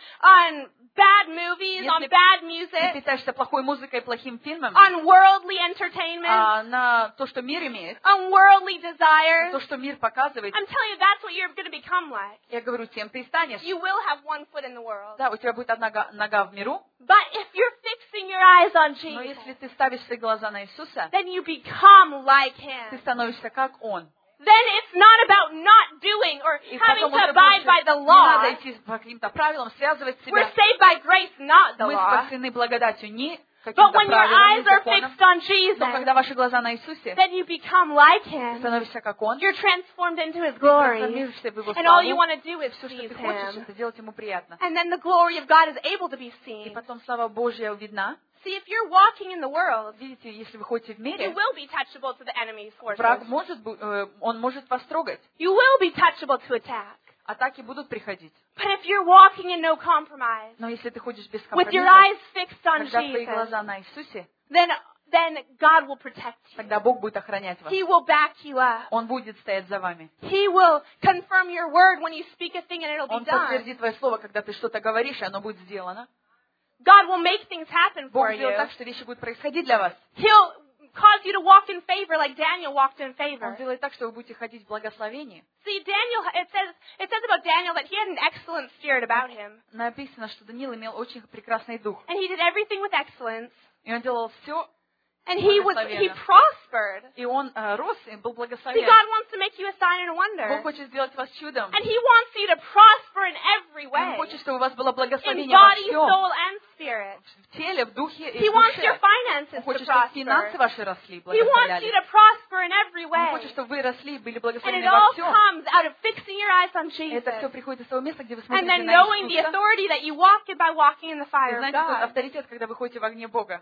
on bad movies, on Если bad ты music, питаешься плохой музыкой, плохим фильмом, on worldly entertainment, на то, что мир имеет, on worldly desires, то, что мир показывает, I'm telling you, that's what you're going to become like. я говорю, тем ты и станешь. You will have one foot in the world. Да, у тебя будет одна нога в миру, But if you're fixing your eyes on но Jesus, если ты ставишь свои глаза на Иисуса, then you become like ты Him. становишься как Он. Then it's not about not doing or И having потом to уже abide больше by the не надо law. идти по каким-то правилам, связывать We're себя. saved by grace, not the Мы law. спасены благодатью, не But каким-то when your правилам, не eyes are законом. fixed on Но Jesus, когда ваши глаза на Иисусе, then you become like ты Him. становишься как Он, You're transformed into His ты glory. трансформируешься в Его And all you славу. want to do is Все, что please ты хочешь, Him. это делать Ему приятно. And then the glory of God is able to be И seen. потом слава Божья видна. See, if you're walking in the world, Видите, если вы ходите в you мире, will be touchable to the enemy's враг forces. он может вас трогать. You will be touchable to attack. Атаки будут приходить. But if you're walking in no compromise, Но если ты ходишь без with your компромиссов, eyes fixed on когда твои Jesus, глаза на Иисусе, then God will protect you. тогда Бог будет охранять вас. He will back you up. Он будет стоять за вами. He will confirm your word when you speak a thing and it'll be Он done. подтвердит твое слово, когда ты что-то говоришь, и оно будет сделано. God will make things happen Бог for you. сделает так, что вещи будут происходить для вас. He'll cause you to walk in favor like Daniel walked in Он favor. делает так, что вы будете ходить в благословении. See, Daniel, it says about Daniel that he had an excellent spirit about him. Написано, что Даниил имел очень прекрасный дух. And he did everything with excellence. И он делал все, And he Благословенно. prospered. и он рос, и был See, благословен. God wants to make you a sign and a wonder. Бог хочет сделать вас чудом. And He wants you to prosper in every Он way. хочет, чтобы у вас было In благословение во body, всем. soul, and spirit. В теле, в духе и He в wants your душе. finances Он to хочет, чтобы финансы prosper. ваши росли, He wants you благословляли. to prosper in every Он way. хочет, чтобы вы росли и были And it благословены во all всем. comes out of fixing your eyes on Это все Jesus. приходит из того места, где вы And смотрите then на knowing the Иисуса. authority that you walk in by walking in the И fire of знаете, тот God. авторитет, когда вы ходите в огне Бога.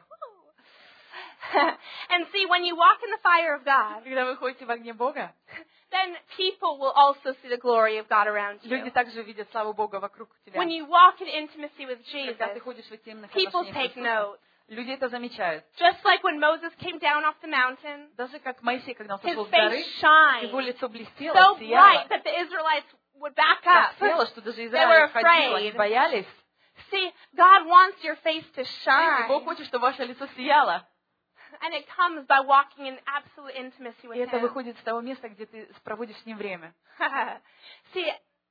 And see, when you walk in the fire of God, Когда вы ходите в огне Бога, then people will also see the glory of God around люди you. также видят славу Бога вокруг тебя. When you walk in intimacy with Когда ты Jesus, ходишь в интимных people отношениях с take Иисусом, note. люди это замечают. Just like when Moses came down off the mountain, Даже как Моисей, когда он his сошел с горы, face его shined лицо блестело, so сияло. bright that the Israelites would back Так up. сияло, что даже were Израиль ходил, они afraid. боялись. See, God wants your face to И Бог shine. хочет, чтобы ваше лицо сияло. And it comes by walking in absolute intimacy И with это Him. выходит с того места, где ты проводишь с ним время. See,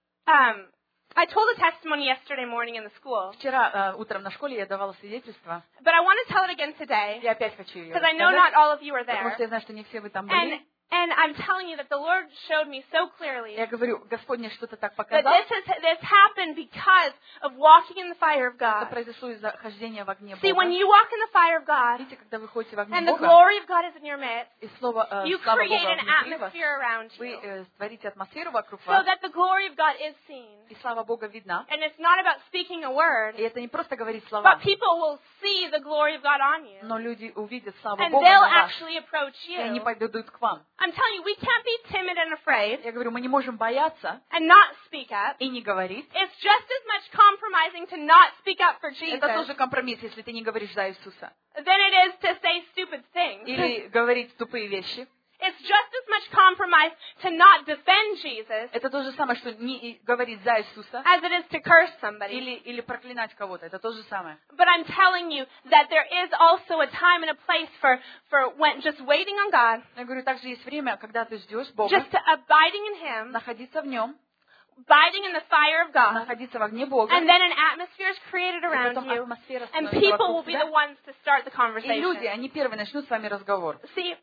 I told a testimony yesterday morning in the school, Вчера утром на школе я давала свидетельство. but I want to tell it again today Я опять хочу ее because I know рассказать, not all of you are потому there. что я знаю, что не все вы там были. And I'm telling you that the Lord showed me so clearly Я говорю, Господь мне что-то так that показал. this happened because of walking in the fire of Это God. произошло из-за хождения в огне See, when Бога. you walk in the fire of God Видите, когда вы ходите в огне and the Бога, glory of God is in your midst, и слава you Бога create an внутри вас, atmosphere around вы you творите атмосферу вокруг so вас, that the glory of God is seen. и слава Бога видна. And it's not about speaking a word, И это не просто говорить слова, but people will see the glory of God on you. но люди увидят славу And Бога they'll на вас, actually approach и они you. пойдут к вам. I'm telling you, we can't be timid and afraid Я говорю, мы не можем бояться and not speak up. и не говорить. It's just as much compromising to not speak up for Jesus Это тоже компромисс, если ты не говоришь за Иисуса. than it is to say stupid things. Или говорить тупые вещи. It's just as much compromise to not defend Jesus Это то же самое, что не говорить за Иисуса as it is to curse somebody. или проклинать кого-то. Это то же самое. But I'm telling you that there is also a time and a place for when just waiting on God, Я говорю, также есть время, когда ты ждешь Бога, just abiding in Him, находиться в Нем, abiding in the fire of God, находиться в огне Бога, and then an atmosphere is created и around потом you, атмосфера and становится people will вокруг be the тебя. ones to start the И люди, conversation. они первые начнут с вами разговор. See,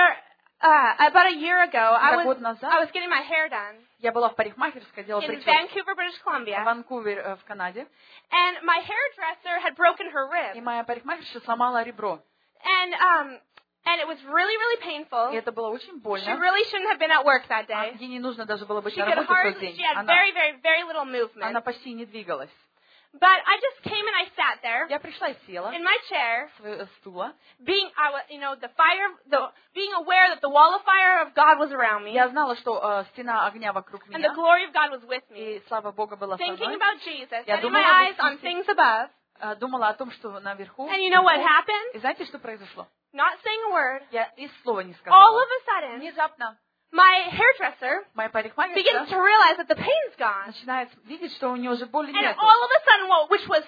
about a year ago, Год назад I was getting my hair done я была в парикмахерской, делала in прическу Vancouver, British в Columbia, Ванкувер, в Канаде, and my hairdresser had broken her и rib. моя парикмахерша сломала ребро. And it was really, really painful. И это было очень She больно. really shouldn't have been at work that day. Ей не нужно даже было быть She на could работе в тот hardly, день. she had Она very little movement. почти не двигалась. But I just came and I sat there Я пришла и села in my chair, с своего стула. being aware that the wall of fire of God was around me, Я знала, что стена огня вокруг and the меня, glory of God was with me. и слава Бога была со Thinking мной. about Jesus, Я setting my думала об eyes on Иисусе. things above, Думала о том, что наверху. and you know what вверху. happened? И знаете, что произошло? Not saying a word. Я и слова не All сказала. of a sudden, Внезапно my hairdresser моя begins парикмахерша to realize that the pain's gone. начинает видеть, что у нее уже боли And нет. all of a sudden, which was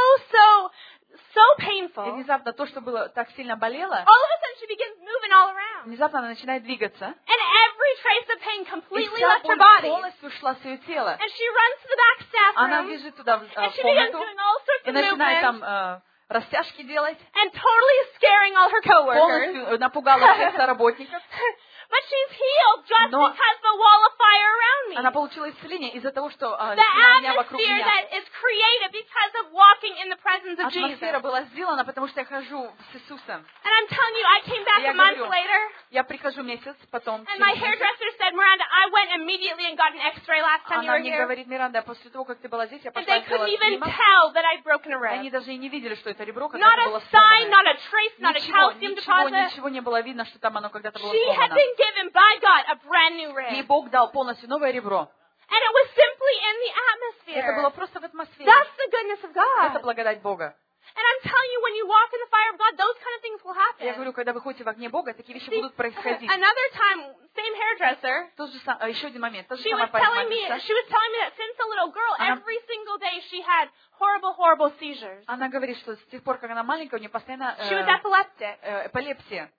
so И painful, внезапно то, что было так сильно болело, all of a sudden she begins moving all around. внезапно она начинает двигаться. And every trace of pain И completely вся left her боль body. полностью ушла в свое тело. And she runs to the back staff Она room, бежит туда в and she begins комнату doing all sorts и of начинает movements, там растяжки делать. and totally scaring all her coworkers. Полностью напугала всех соработников. But she's healed just Но because the wall of fire around me. она получила исцеление из-за того, что The стена огня вокруг atmosphere меня. that is created because of walking in the presence of Jesus. Атмосфера была сделана, потому что я хожу с Иисусом. And I'm telling you, I came back Я a month говорю, later, Я прихожу месяц, потом and my через месяц. hairdresser said, Miranda, I went immediately and got an x-ray last time you Она were мне here. говорит: Миранда, после того, как ты была здесь, я And пошла they и сделала couldn't even снимок. tell that I'd broken a Они rib. даже и не видели, что это ребро Not когда-то было a sign, сломано. not a trace, not a calcium deposit. Ничего не было видно, что там оно когда-то было She had сломано. been given by God a brand new Ей rib. Бог дал полностью новое ребро. And it was simply in the Это было atmosphere. просто в атмосфере. That's the goodness of Это God. благодать Бога. And I'm telling you, when you walk in the fire of God, those kind of things will Я happen. говорю, когда вы ходите в огне Бога, такие вещи See, будут происходить. another time, same hairdresser, Еще один момент. Тот же she самый was telling me парикмахерша. that since a little girl, Она- every single day she had horrible seizures. Она говорит, что с тех пор, как она маленькая, у нее постоянно She was epileptic. эпилепсия.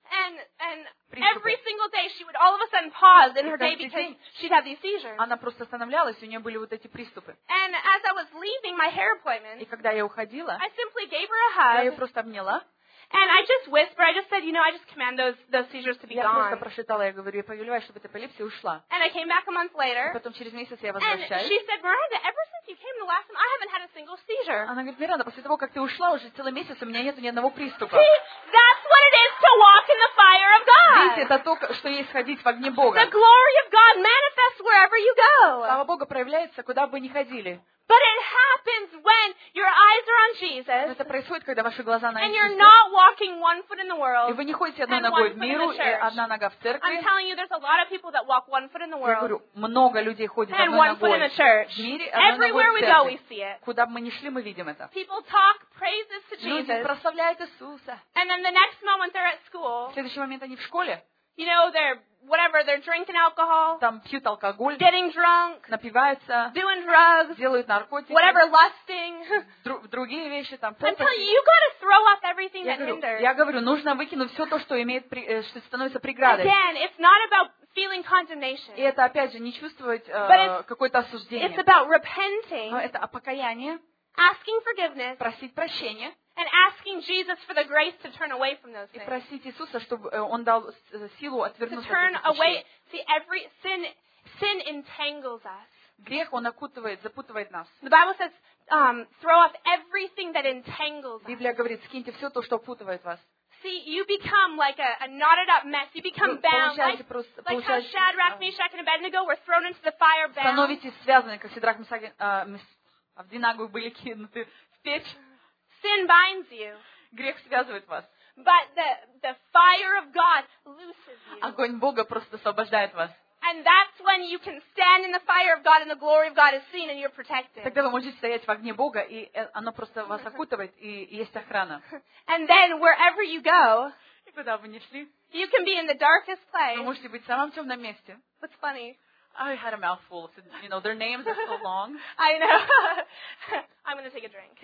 And Приступы. every single day she would all of a sudden pause in И her day каждый because день she'd have these seizures. Она просто останавливалась, у нее были вот эти приступы. And as I was leaving my hair И appointment, когда я уходила, I simply gave her a я ее hug, просто обняла. and I just whispered, I just said, I just command those seizures to be Я просто gone. прошептала, я говорю, я повелеваю, чтобы эта эпилепсия ушла. And I came back a month И later, потом через месяц я and возвращаюсь. she said, Miranda, ever since you came the last time, I haven't had a single seizure. Она говорит: Миранда, после того, как ты ушла, уже целый месяц у меня нет ни одного приступа. See, that's what it is to walk in the fire of Видите, God. это то, что есть ходить в огне The Бога. glory of God manifests wherever you go. Слава Бога проявляется, куда бы вы ни ходили. But it happens when your eyes are on Но Jesus, это происходит, когда ваши глаза на and you're Иисусе. not walking one foot in the И world. вы не ходите одной and ногой one в foot in миру the и church. одна нога в I'm церкви. telling you, there's a lot of people that walk one foot in the Я world говорю, много людей ходит and одной one foot in ногой the church. в мире, одной Everywhere ногой we в go, we церкви. see it. Куда бы мы ни шли, мы видим это. People talk praises to Люди Jesus, прославляют Иисуса. and then the next moment they're at school. В следующий момент они в школе, They're drinking alcohol, там пьют алкоголь, getting drunk, напиваются, doing drugs, делают наркотики, lusting. другие вещи там. I'm telling you, you got to throw off everything that hinders. Я говорю, нужно выкинуть все то, что имеет, что становится преградой. Again, it's not about feeling condemnation. И это, опять же, не чувствовать какое-то It's осуждение. about repenting, Но это покаяние, asking forgiveness, просить прощения and asking Jesus for the grace to turn away from those и things. просить Иисуса, чтобы Он дал силу To отвернуться turn от этих away. вещей. See, every sin entangles us. Грех, он окутывает, запутывает нас. The Bible says, throw off everything that entangles us. Библия говорит, скиньте все то, что опутывает вас. See, you become like a knotted up mess. You become bound, like how Shadrach, Meshach, and Abednego were thrown into the fire bound. Становитесь связаны, как Сидрах, Месах, Авдинагу были кинуты в печь. Sin binds you, Грех связывает вас. but the fire of God looses you. Огонь Бога просто освобождает вас. And that's when you can stand in the fire of God and the glory of God is seen and you're protected. Тогда вы можете стоять в огне Бога, и оно просто вас окутывает, и есть охрана. And then wherever you go, И куда бы ни шли, you can be in the darkest вы place. можете быть в самом темном месте. What's funny? I had a mouthful. Their names are so long. I know. I'm going to take a drink.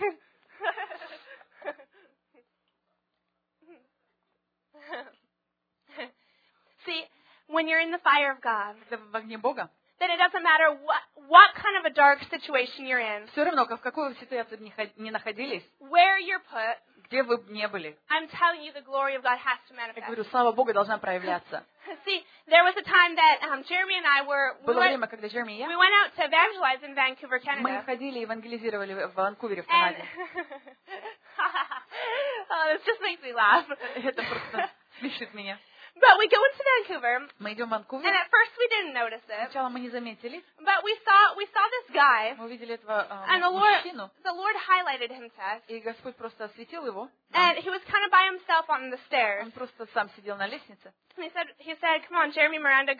See, when you're in the fire of God, Когда вы в огне Бога, then it doesn't matter what kind of a dark situation you're in, все равно, в какой вы ситуации не находились, where you're put, где вы не были, I'm telling you the glory of God has to я manifest. говорю, слава Богу должна проявляться. See, there was a time that Jeremy and I Было время, когда Джереми и я, we went out to evangelize in Vancouver, мы Canada. ходили и евангелизировали в Ванкувере, в And Канаде. Oh, this just makes me laugh. Это просто смешит меня. But we go into Vancouver, Мы идем в Ванкувер. and at first we didn't notice it, Сначала мы не заметили. but we saw this guy, Мы увидели этого and мужчину. the Lord highlighted him to us, И Господь просто осветил его. and he was kind of by himself on the stairs. Он просто сам сидел на лестнице. And he said, "Come on, Jeremy Miranda,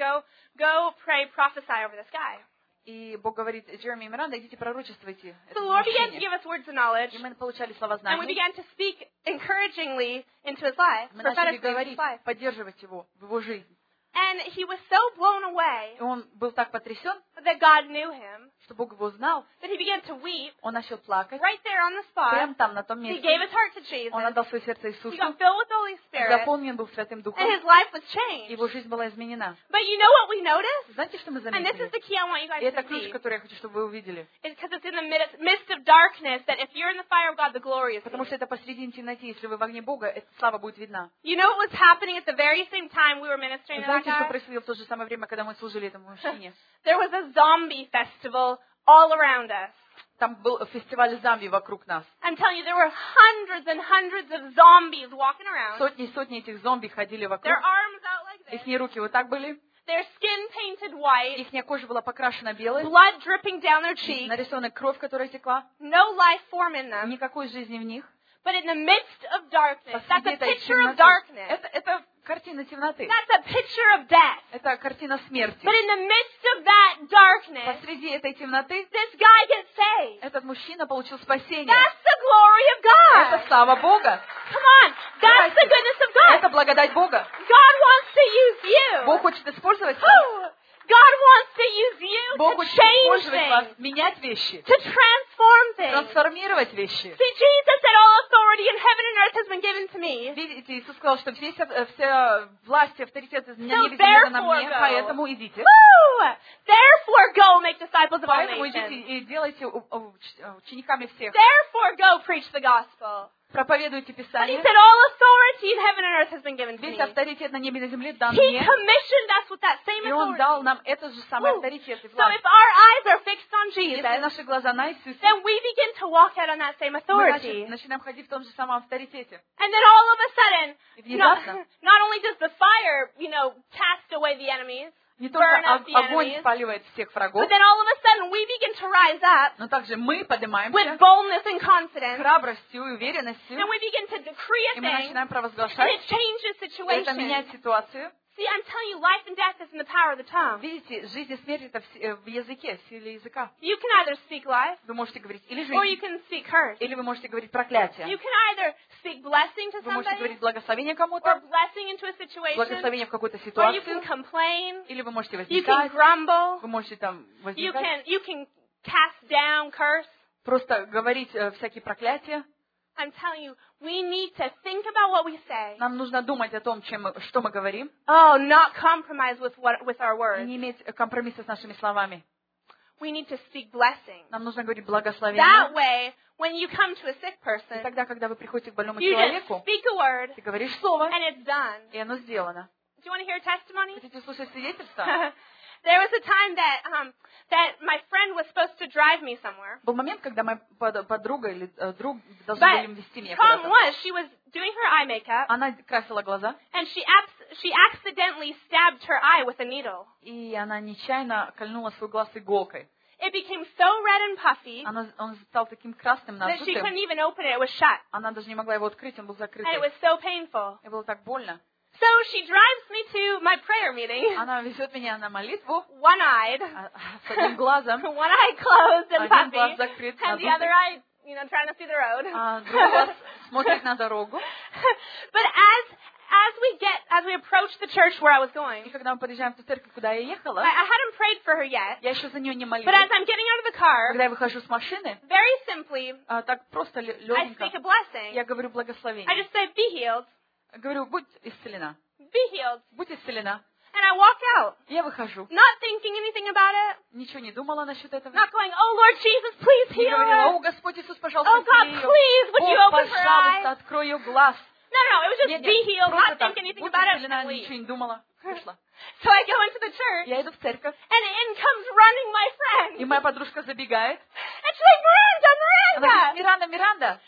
go pray, prophesy over this guy." И Бог говорит: Джереми и Миранда, идите пророчествуйте. So the Lord began to give us words of knowledge, И мы получали слова and we знаний. began to speak encouragingly into his life, Мы начали prophetically into говорить, his life. поддерживать его в его жизни. And he was so blown away И он был так потрясен, that God knew him, что Бог его знал. that he began to weep Он начал плакать. right there on the spot. Прямо там, на том He месте. gave his heart to Jesus. Он отдал свое сердце He Иисусу. got filled with the Holy Spirit, Заполнен был Святым Духом. and his life was changed. Его жизнь была изменена. But you know what we noticed? Знаете, что мы And this is заметили? the key I want you guys И это to ключ, see. который я хочу, чтобы вы увидели. It's because it's in the midst of darkness that if you're in the fire of God, the glory is Потому seen. что это посредине темноты. Если вы в огне Бога, эта слава будет видна. You know what was happening at the very same time we were ministering to that Знаете, что guy? происходило в то же самое время, когда мы служили этому мужчине? There was a zombie festival all around us. Там был фестиваль зомби вокруг нас. I'm telling you, there were hundreds and hundreds of zombies walking around. Сотни и сотни этих зомби ходили Their вокруг. arms out like this. Их руки вот так были. Their skin painted white. Их кожа была покрашена белой. Blood dripping down their cheeks. Нарисована кровь, которая текла. No life form in them. Никакой жизни в них. But in the midst of darkness, that's Посреди a этой picture of темноты. darkness. Это картина темноты. That's a picture of death. Это картина смерти. But in the midst of that darkness, Посреди этой темноты this guy gets saved. этот мужчина получил спасение. That's the glory of God. Это слава Бога. Come on. That's the goodness of God. Это благодать Бога. God wants to use you. Бог хочет использовать вас. Woo! God wants to use you Бог to хочет change использовать вас, things, менять вещи, to transform things. трансформировать вещи. See, Jesus said, all authority in heaven and earth has been given to me. Видите, Иисус сказал, что вся власть и авторитет из меня So не видели на therefore мне, go. поэтому идите. Woo! Therefore go make disciples of all Поэтому идите nations. и делайте учениками всех. Therefore go preach the gospel. Проповедуйте And he Писание. said, all authority in heaven and earth has been given to Весь me. авторитет на небе и на земле дан He мне. commissioned us with that same И Он дал authority. нам этот же самый Woo. авторитет и So власть. if our eyes are fixed on Если Jesus, наши глаза на Иисусе, then we begin to walk out on that same мы authority. начинаем ходить в том же самом авторитете. And then all of a sudden, И внезапно not only does the fire, cast away the enemies, не только burn up the огонь enemies, спаливает всех врагов, but then all of a sudden we begin to rise up но также мы with поднимаемся boldness and confidence, храбростью и уверенностью, and we begin to decree a и мы thing, начинаем and провозглашать. it changes Это situations. меняет ситуацию. See, I'm telling you, life and death is in the power of the tongue. Видите, жизнь и смерть это в языке, в силе языка. You can either speak life, Вы можете говорить или or you жизнь, can speak curse. или вы можете говорить проклятие. You can either speak blessing to Вы можете somebody, говорить благословение or кому-то, blessing into a situation, благословение в какую-то or you ситуацию, can complain, или вы можете you can возникать, grumble, вы можете там you возникать, can cast down, curse. просто говорить всякие проклятия. I'm telling you, we need to think about what we say. Нам нужно думать о том, что мы говорим, Oh, not compromise with our и words. не иметь компромисса с нашими словами. We need to speak blessing. Нам нужно говорить That благословение. way, when you come to a sick И person, тогда, когда вы приходите к больному you just человеку, speak a word, ты говоришь слово, and it's done. и оно сделано. Do you want to hear a testimony? Хотите слушать свидетельство? There was a time that my friend was supposed to drive me somewhere. Был момент, когда моя подруга или друг должны But были вести меня problem куда-то. was, she was doing her eye makeup, Она красила глаза, and she accidentally stabbed her eye with a needle. и она нечаянно кольнула свой глаз иголкой. It became so red and puffy Он стал таким красным, that she couldn't надутым. even open it. It was shut. Она даже не могла его открыть, он был And it закрытый. was so painful. И было так больно. So she drives me to my prayer meeting, Она везет меня на молитву one-eyed, с одним глазом, one eye closed and один глаз puffy, закрыт, and the other надутый, eye, trying to see the road. а другой глаз смотрит на дорогу. But as we approached the church where I was И going, когда мы подъезжаем в ту церковь, куда я ехала, I hadn't prayed for her yet. я еще за нее не But молилась. as I'm getting out of the car, Когда я выхожу с машины, very simply, так просто I легенько, speak a blessing. я говорю I благословение. just say, be healed, Говорю, будь исцелена. be healed. Будь исцелена. And I walk out, Я выхожу. not thinking anything about it, Ничего не думала насчет этого. not going, oh Lord Jesus, please Не heal говорила, her. о, Господь Иисус, пожалуйста, Oh God, исцели ее. please, would you Бог, open her пожалуйста, eye? открой ее глаз. No, it was just Нет, be healed, просто not так. think anything Будь about it, исцелена, and leave. ничего не думала. Вышла. So I go into the church, Я иду в церковь, and in comes running my friend. и моя подружка забегает. And she's like, Miranda, Она говорит, Miranda. Миранда, Миранда. She said,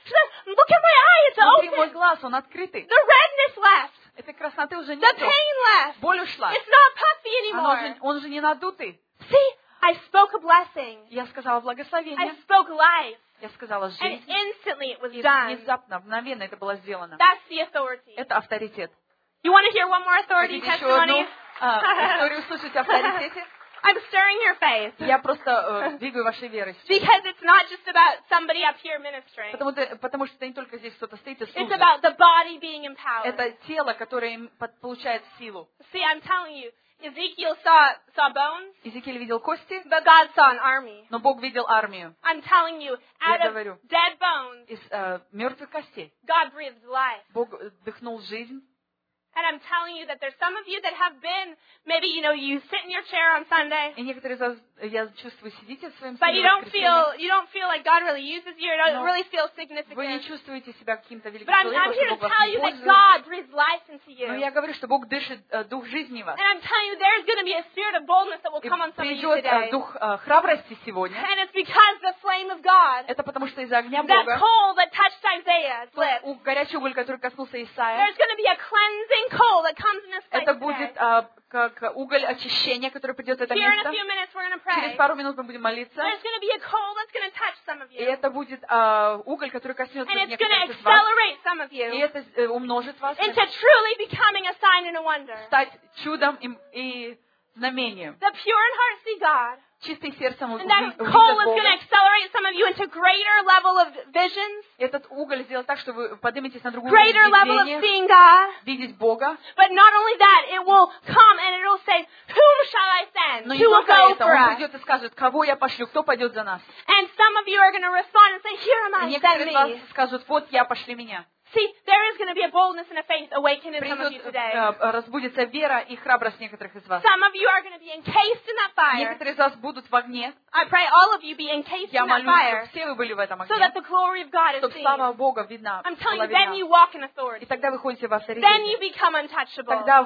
Look at my eye, it's Смотри, мой open. глаз, он открытый. The redness left. Этой красноты уже The нет. pain left. Боль ушла. It's not puffy anymore. Он же не надутый. See, I spoke a blessing. Я сказала I благословение. spoke life. Я сказала And жизнь. instantly it was И done. внезапно, мгновенно это было сделано. That's the authority. Это авторитет. You want to hear one more authority Хотите еще одну testimony? историю услышать о авторитете? I'm stirring your faith. Я просто двигаю вашей верой. Because it's not just about somebody up here ministering. Потому что это не только здесь кто-то стоит и It's служит. about the body being empowered. Это тело, которое получает силу. See, I'm telling you, Ezekiel saw bones, Иезекииль видел кости, but God saw an army. но Бог видел армию. I'm telling you, out Я of говорю. dead bones, Из мертвых костей God breathed life. Бог вдохнул жизнь. And I'm telling you that there's some of you that have been, maybe, you sit in your chair on Sunday, И некоторые из вас, я чувствую, сидите в своем but стуле you в don't воскресенье. feel like God really uses you, or don't No. really feel Вы не significant. чувствуете себя каким-то великим But I'm человеком, here что to Бог вас tell не you that пользует. God breathes life into you. Но я говорю, что Бог дышит дух жизни в вас. And I'm telling you, there's going to be a spirit of boldness that will И come on some of you придет today. дух храбрости сегодня. And it's because the flame of God, Это потому что из-за огня that Бога, coal that touched Isaiah's lips, горячий уголь, который коснулся Исаия, there's going to be a cleansing coal that comes in this place это today. будет как уголь очищения, который придет в это Here in a место. few minutes we're going to Через pray. пару минут мы будем молиться. There's going to be a coal that's going to touch some of И you. это будет уголь, который коснется And it's going to некоторых из вас. accelerate some of И you это умножит вас, into truly becoming a sign and a wonder. стать чудом и знамением. The pure in heart see God. Чистым сердцем And увидят that coal is going to Бога. accelerate some of you into greater level of visions, Этот уголь сделает так, что вы подниметесь на другую greater level of видение, seeing God. видеть Бога. But not only that, it will come and it will say, whom shall I send? Но не Who will только go это, for Он us? придет и скажет, кого я пошлю, кто пойдет за нас. And some of you are going to respond and say, here am И I, send некоторые из вас me. скажут, вот я, пошли меня. See, there is going to be a boldness and a faith awakened in some of you Придет, today. разбудится вера и храбрость некоторых из вас. Some of you are going to be encased in that fire. Некоторые из вас будут в огне. I pray all of you be encased Я in that молюсь, чтобы fire все вы были в этом so огне, that the glory of God is чтобы seen. слава Бога видна, I'm telling была you, then видна. you walk in И authority. тогда вы ходите в Then you авторитете. become untouchable. Тогда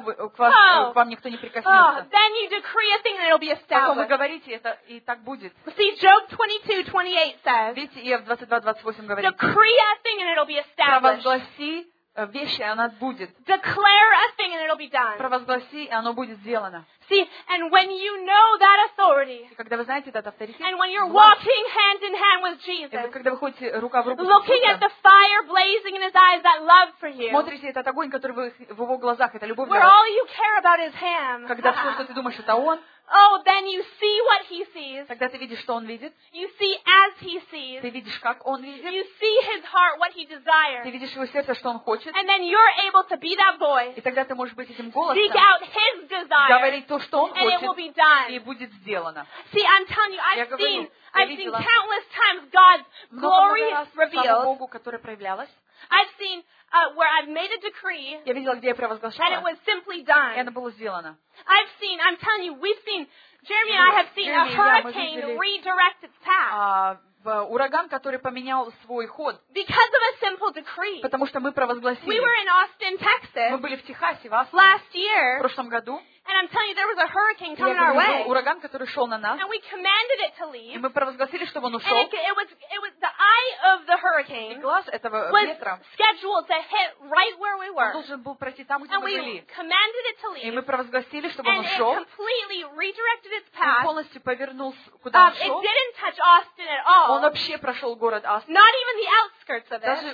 к вам никто не Oh, прикоснется. then you decree a thing and it'll be Потом вы established. говорите это, и так будет. See, Job 22:28 says, Видите, Иов 22:28 говорит, decree a thing and it'll be established. провозгласи вещи, и она будет. Declare a thing and it'll be done. Провозгласи, и оно будет сделано. See, and when you know that authority, И когда вы знаете этот авторитет, and when you're власть, walking hand in hand with и вы, Jesus, когда вы ходите рука в руку с looking at Иисусом, the fire blazing in his eyes, that love for you, смотрите этот огонь, который в его глазах, это любовь where для вас. all you care about is him. Когда все, что ты думаешь, это он, Oh, then you see what he sees. тогда ты видишь, что он видит, You see as he sees. ты видишь, как он видит, You see his heart, what he ты desires. видишь его сердце, что он хочет, And then you're able to be that voice, и тогда ты можешь быть этим seek голосом, out his desire, говорить то, что он and it will хочет, be и done. будет сделано. See, I'm telling you, Я I've говорю, seen я I've seen видела countless times God's Много glory раз слава revealed. Богу, которая проявлялась. I've seen where I've made a decree Я видела, где я and it провозглашала, was simply и done. это было сделано. I'm telling you, we've seen, Jeremy and I have seen a Jeremy, да, мы hurricane видели. redirect its path Ураган, который поменял свой ход, because of a simple decree. потому что мы We провозгласили. were in Austin, Мы Texas были в Техасе, в Астане, last в year, прошлом году. and I'm telling you, there was a hurricane И я coming our говорю, way, был ураган, который шел на нас, and we commanded it to и leave, мы провозгласили, чтобы он and ушел. it was the eye of the И hurricane глаз этого was ветра, scheduled to hit right where we он were, должен был пройти там, где and мы we были. commanded it to И leave, мы провозгласили, чтобы он and it ушел. completely redirected its Он path. полностью повернул, куда он It шел. didn't touch Austin at all, Он вообще прошел город Астон, not even the outskirts of it. даже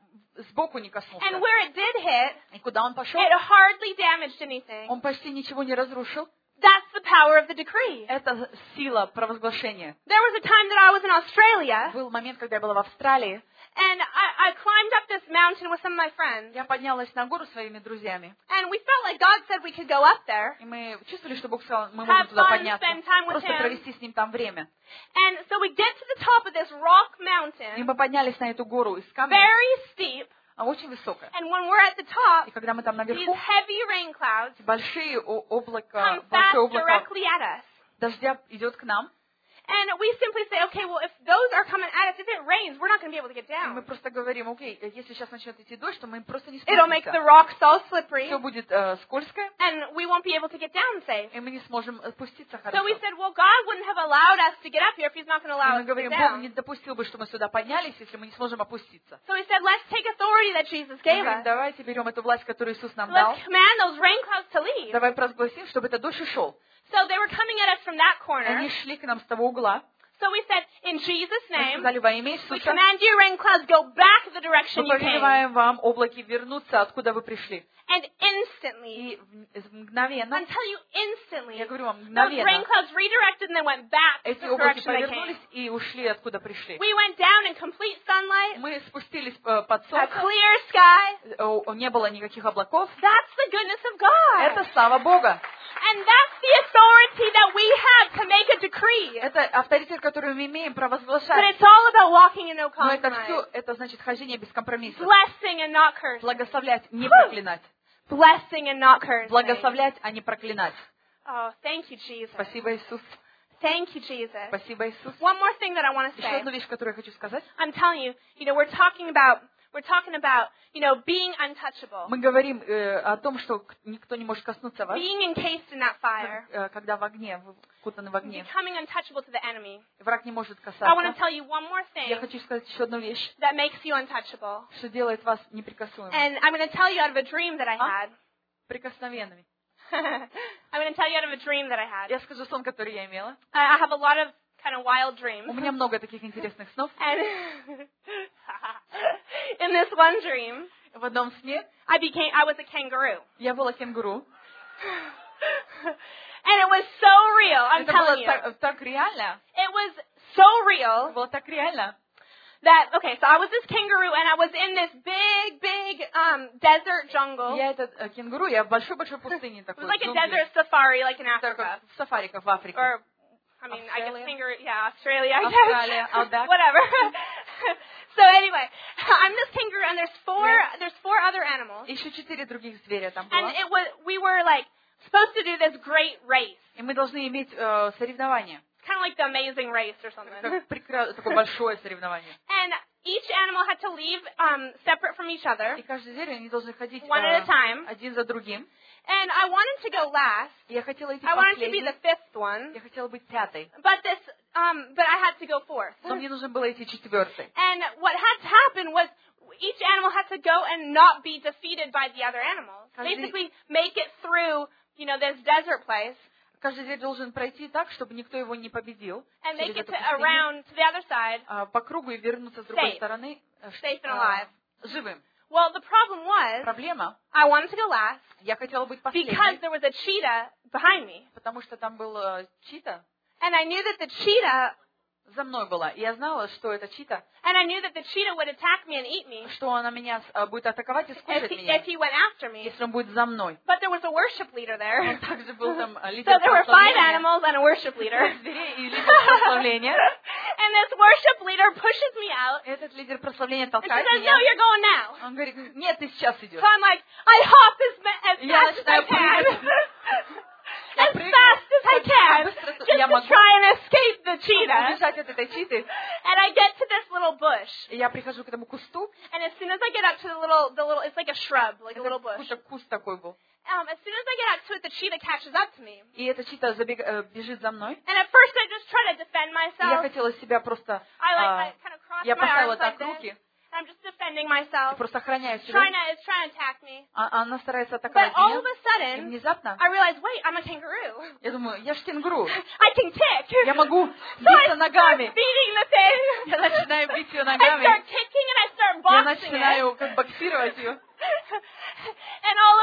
сбоку не коснулся. And where it did hit, И куда он пошел? it hardly damaged anything. Он почти ничего не разрушил. That's the power of the decree. Это сила провозглашения. There was a time that I was in Australia, Был момент, когда я была в Австралии. and I climbed up this mountain with some of my friends, Я поднялась на гору своими друзьями. and we felt like God said we could go up there. И мы чувствовали, что Бог сказал, мы Have можем туда fun, подняться. spend time with Просто him. провести с ним там время. And so we get to the top of this rock И mountain, мы поднялись на эту гору из камня, very steep, очень высокая. and when we're at the top, И когда мы там these наверху, heavy rain clouds большие облака, come fast большое облако directly at us. дождя идет к нам. And we simply say, okay, well, if those are coming at us, if it rains, we're not going going to be able to get И мы down. просто говорим, окей, если сейчас начнет идти дождь, то мы просто не It'll make the спустимся. rocks all slippery, Все будет скользко, and we won't be able to get down safe. и мы не сможем спуститься So хорошо. we said, well, God wouldn't have allowed us to get up here if He's not going to И allow мы us to get говорим, Бог down. не допустил бы, что мы сюда поднялись, если мы не сможем опуститься. So we said, let's take authority that Jesus Мы gave говорим, us. давайте берем эту власть, которую Иисус нам дал, Let's command those rain clouds to leave. давай провозгласим, чтобы этот дождь ушел. So they were coming at us from that И corner. они шли к нам с того угла. So we said, in Jesus' Мы name, сказали, во имя we Иисуса, command you, rain clouds, go back the direction мы you came. повелеваем вам, облаки, вернуться, откуда вы пришли. And instantly, И мгновенно, until you instantly, я говорю вам, those rain мгновенно, clouds redirected and they went back to эти the облаки direction they повернулись came. и ушли, откуда пришли. We went down in complete sunlight, Мы спустились под a солнце, clear sky. не было никаких облаков. That's the goodness of God. Это слава Бога. And that's the authority that we have to make a decree. Это авторитет, который мы имеем, But провозглашать. it's all about walking in no Но это compromise. все, это значит хождение без компромиссов. Blessing and not cursing. Благословлять, не проклинать. Blessing and not cursing. Благословлять, а не проклинать. Oh, thank you, Jesus. Спасибо, Иисус. Thank you, Jesus. Спасибо, Иисус. One more thing that I want to Еще say. одну вещь, которую я хочу сказать. I'm telling you, we're talking about, being untouchable. Мы говорим о том, что никто не может коснуться вас, Being encased in that fire. когда в огне, вы вкутаны в огне. Becoming untouchable to the enemy. Враг не может I want to касаться. tell you one more Я thing хочу сказать еще одну вещь, that makes you untouchable. что делает вас неприкасуемыми, And I'm going to tell you out of a dream that I had. прикосновенными. I'm going to tell you out of a dream that I had. Я скажу сон, который я имела. I have a lot of kind of wild dreams. У меня много таких интересных снов. And in this one dream, В одном сне I was a kangaroo. я была кенгуру. And it was so real, I'm Это telling было you. так реально. It was so real Это было так реально. that, okay, so I was this kangaroo and I was in this big desert jungle. Я этот кенгуру, я в большой-большой пустыне It такой. was like a джунгли. desert safari, like in Так, Africa. в сафариках в Африке. Or, I mean, I guess Australia? kangaroo, yeah, Australia, I Australia, guess. Outback. Whatever. So anyway, I'm this kangaroo and there's four other animals. Еще 4 других зверя там And было. we were like supposed to do this great race. И мы должны иметь соревнование. Kind of like the Amazing Race or something. Такое большое соревнование. And each animal had to leave separate from each other, И каждый зверь, они должны ходить one at a time. один за другим. And I wanted to go last. И я хотела идти I wanted to be последней. the fifth one. Я хотела быть пятой. But I had to go fourth. Но мне нужно было идти четвертой. And what had to happen was each animal had to go and not be defeated by the other animals. Basically, make it through, this desert place Каждый зверь должен пройти так, чтобы никто его не победил. and make через it эту to пустыню, around to the other side по кругу и вернуться с другой Safe. стороны safe and alive. живым. Well, the problem was Проблема, I wanted to go last я хотела быть because последней, there was a cheetah behind me. потому что там был чита, And I knew that the cheetah за мной была. И я знала, что это чита, would attack me and eat me что она меня будет атаковать и скушать if меня, he went after me. если он будет за мной. But there was a worship leader there. Также был там So лидер there were 5 прославления, animals and a worship leader. зверей и лидер прославления. And this worship leader pushes me out Этот лидер прославления and she толкает says, меня. no, you're going now. Он говорит, нет, ты сейчас идешь. So I'm like, I hop as Я fast as I начинаю can. прыгать. Я As прыгаю fast as I can. быстро, Just я to могу try and escape the cheetah. убежать от этой читы. And I get to this little bush. И я прихожу к этому кусту. And as soon as I get up to the little, it's like a shrub, like a little bush. Какой-то куст такой был. As soon as I get up to it, the cheetah catches up to me. И эта чита бежит за мной. And at first I just try to defend И я myself. хотела себя просто... I kind of cross Я my поставила arms like так this. руки, I'm just defending myself. просто охраняю себя. It's trying to attack me. Она старается But атаковать all of меня. a И sudden, внезапно I realize, wait, I'm a kangaroo. я думаю, я ж кенгуру. I can kick. Я могу So I биться start ногами. beating the thing. Я начинаю бить ее I start ногами. kicking and I start Я boxing it. начинаю как боксировать ее. And all of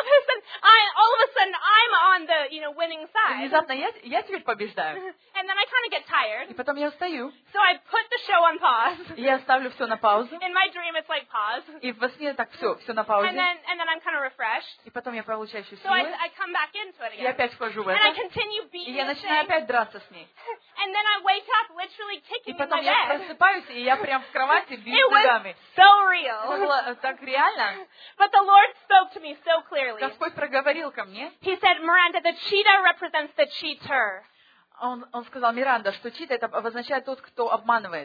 a sudden, I'm on the winning И side. внезапно я теперь побеждаю. And then I kind of get tired. И потом я устаю. So I put the show on pause. И я ставлю все на паузу. In my dream, it's like pause. И во сне так все на паузе. And then I'm kind of refreshed. И потом я получаю еще So I силы. come back into it И again. опять вхожу в And I это. continue И beating я the начинаю thing. опять драться с ней. And then I wake up literally И kicking in потом my я bed. просыпаюсь, и я прям в кровати It бью was ногами. so Это real. было так реально. But the Lord spoke to me so clearly. Господь проговорил ко мне. He said, Miranda, the cheetah represents the cheater. Он сказал, Миранда, что чита это обозначает тот, кто обманывает.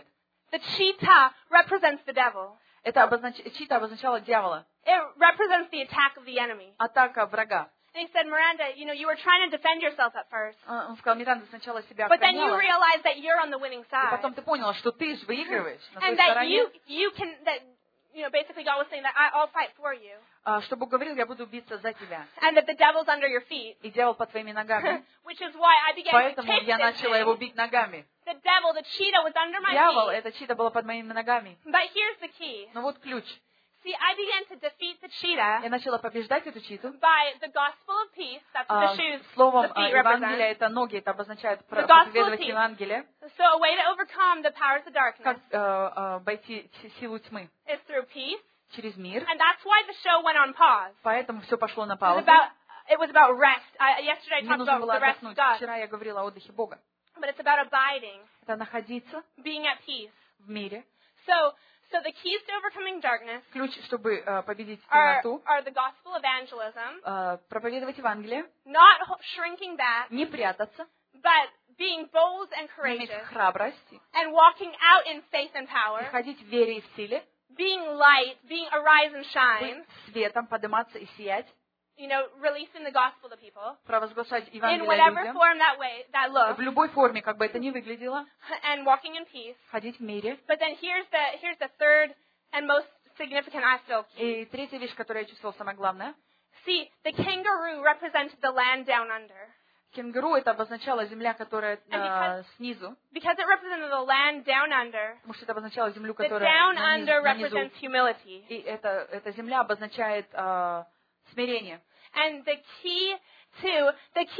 The cheetah represents the devil. Чита обозначала дьявола, It represents the attack of the enemy. атака врага. And he said, Miranda, you were trying to defend yourself at first. Он сказал, Миранда сначала себя But then you охраняла, realize that you're on the winning и side. потом ты поняла, что ты же выигрываешь на той And that стороне. you can, basically God was saying that I'll fight for you. Что Бог говорил, я буду биться за тебя. And that the devil's under your feet. И дьявол под твоими ногами. Which is why I began to Поэтому kick я this начала его thing. бить ногами. The devil, the cheetah was under my Дьявол, feet. эта чита была под моими ногами. But here's the key. Но вот ключ. See, I began to defeat the cheetah Я начала побеждать эту читу. by the gospel of peace. That's what the shoes, Словом the feet Евангелия, represent. это ноги, это обозначает The gospel of проповедовать peace. Евангелие. So a way to overcome the powers of darkness Как обойти силу тьмы? is through peace. Через мир. And that's why the show went on pause. Поэтому все пошло на It was паузу. about rest. Yesterday I Мне talked нужно about было the rest of отдохнуть. God. Вчера я говорила о отдыхе Бога. But it's about abiding, Это находиться being at peace. в мире. So the keys to overcoming darkness Ключ, чтобы победить are темноту. the gospel evangelism, Проповедовать Евангелие. not shrinking back, Не прятаться. but being bold and Иметь courageous, храбрость. and walking out in faith and И power, ходить в вере и в силе. being light, being arise and shine, Быть светом, подниматься и сиять. releasing the gospel to people Провозглашать in Евангелие whatever людям. form that В looks, любой форме, как бы это ни выглядело. and walking in peace. Ходить в мире. But then here's the third and most significant, I feel, key. И третья вещь, которую я чувствовала, самое главное. See, the kangaroo represented the land down under. Кенгуру это обозначало земля, которая снизу. Because it represented the land down under, Потому что это обозначало землю, the которая down under на низу. represents humility. И эта земля обозначает смирение. And the key to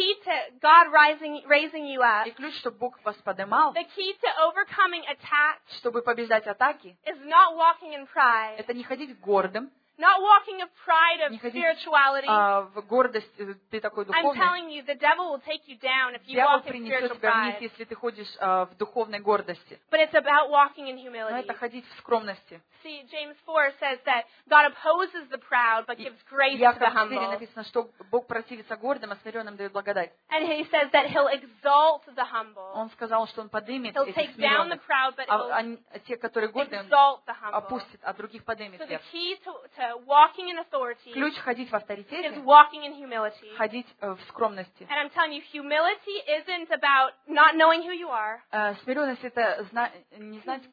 God raising you up, И ключ, чтобы Бог вас поднимал, the key to overcoming attacks чтобы побеждать атаки, is not walking in pride, это не ходить гордым, not walking of pride of не ходить spirituality. в гордость, ты такой I'm духовный. telling you, the devil will take you down if you Дьявол walk in принесет spiritual тебя вниз, pride. если ты ходишь в духовной гордости. But it's about walking in Но humility. это ходить в скромности. See, James 4 says that God opposes the proud but gives grace to the Яков 4 humble. написано, что Бог противится гордым, а смиренным дает благодать. And he says that he'll exalt the humble. Он сказал, что он поднимет He'll этих take down the смиренных, proud but he'll а те, которые гордые, он exalt the humble. опустит, а других поднимет So the вверх. key to walking in authority Ключ ходить в is авторитете, walking in humility. ходить в скромности. And I'm telling you, humility isn't about not knowing who you are, Смиренность это не знать,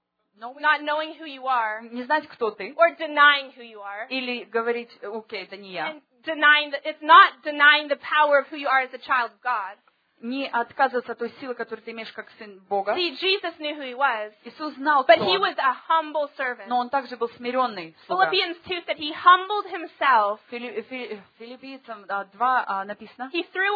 not knowing who you are, не знать, кто ты, or denying who you are. или говорить, окей, это не я. And it's not denying the power of who you are as a child of God. Не отказываться от той силы, которую ты имеешь как сын Бога. See, Jesus knew who he was, Иисус знал, but кто he он, was a humble servant. но он также был смиренный слуга. Philippians 2 said he humbled himself. Филиппийцам 2 написано, He threw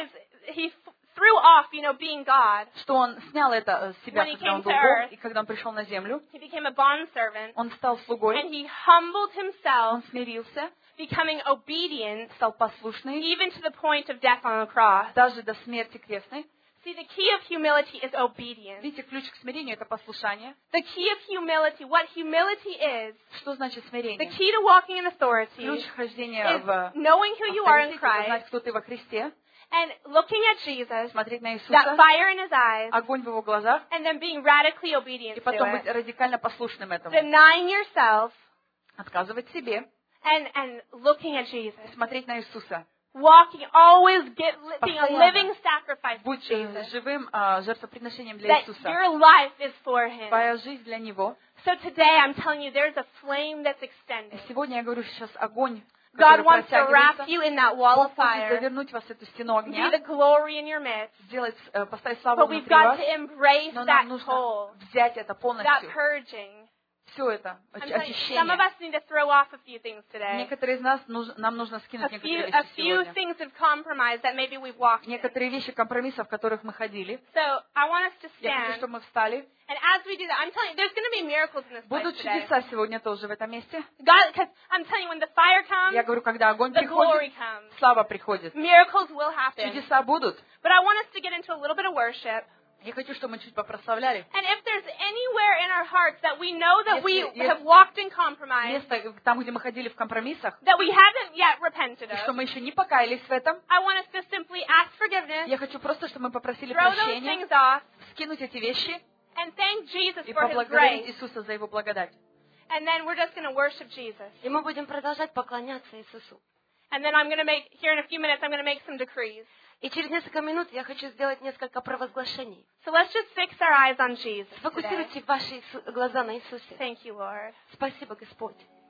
off, being God. что он снял это с себя, When he когда он came был to Бог, earth. и когда он пришел на землю, He became a bondservant, он стал слугой, and he humbled himself, он смирился, becoming obedient стал послушный, even to the point of death on the cross. даже до смерти крестной. See, the key of humility is obedience. Видите, ключ к смирению – это послушание. The key of humility, what humility is, Что значит the смирение? key to walking in authority Ключ хождения is в knowing who you are in авторитете – это знать, Christ кто ты во Христе, and looking at Jesus, смотреть на that Иисуса, fire in his eyes, огонь в его глазах, and then being radically obedient и to потом быть it. радикально послушным этому. Denying yourself Отказывать себе, and looking at Jesus. смотреть на Иисуса. Walking, always being a Постоянно. living sacrifice for Будь Jesus. живым жертвоприношением для That Иисуса. your life is for Him. Твоя жизнь для Него. So today I'm telling you, there's a flame that's И extended. сегодня я говорю сейчас огонь, God который wants to wrap протягивается. you in that wall Бог of хочет fire. завернуть вас в эту стену Be огня, the glory in your midst. сделать, поставить славу But we've внутри got вас, to embrace но that нам нужно coal, взять это that полностью. purging. Все это I'm telling you, some of очищение. us need to throw off a few things today. Некоторые из нас, нам нужно A скинуть некоторые few вещи сегодня. things of compromise that maybe we've walked in. Некоторые вещи компромиссов, в которых мы ходили. So I want us to Я хочу, stand. чтобы мы встали. And as we do that, I'm telling you, there's going to be miracles in this place Будут today. чудеса сегодня тоже в этом месте. God, because I'm telling you, when the fire comes, Я говорю, когда огонь the glory приходит, comes. слава приходит. Miracles will happen. Чудеса будут. But I want us to get into a little bit of worship. Я хочу, чтобы мы чуть попрославляли. And if there's anywhere in our hearts that we know that we Если have walked in compromise, Место, там, где мы ходили в компромиссах, that we haven't yet repented и что of, мы еще не покаялись в этом, I want us to simply ask forgiveness, я хочу просто, чтобы мы попросили throw those прощения, things off, скинуть эти вещи And thank Jesus И for His поблагодарить grace. Иисуса за Его благодать. And then we're just going to worship Jesus. И мы будем продолжать поклоняться Иисусу. And then I'm going to make, here in a few minutes, I'm going to make some decrees. И через несколько минут я хочу сделать несколько провозглашений. So let's just fix our eyes on Jesus today. Сфокусируйте ваши глаза на Иисусе. Thank you, Lord. Спасибо, Господь.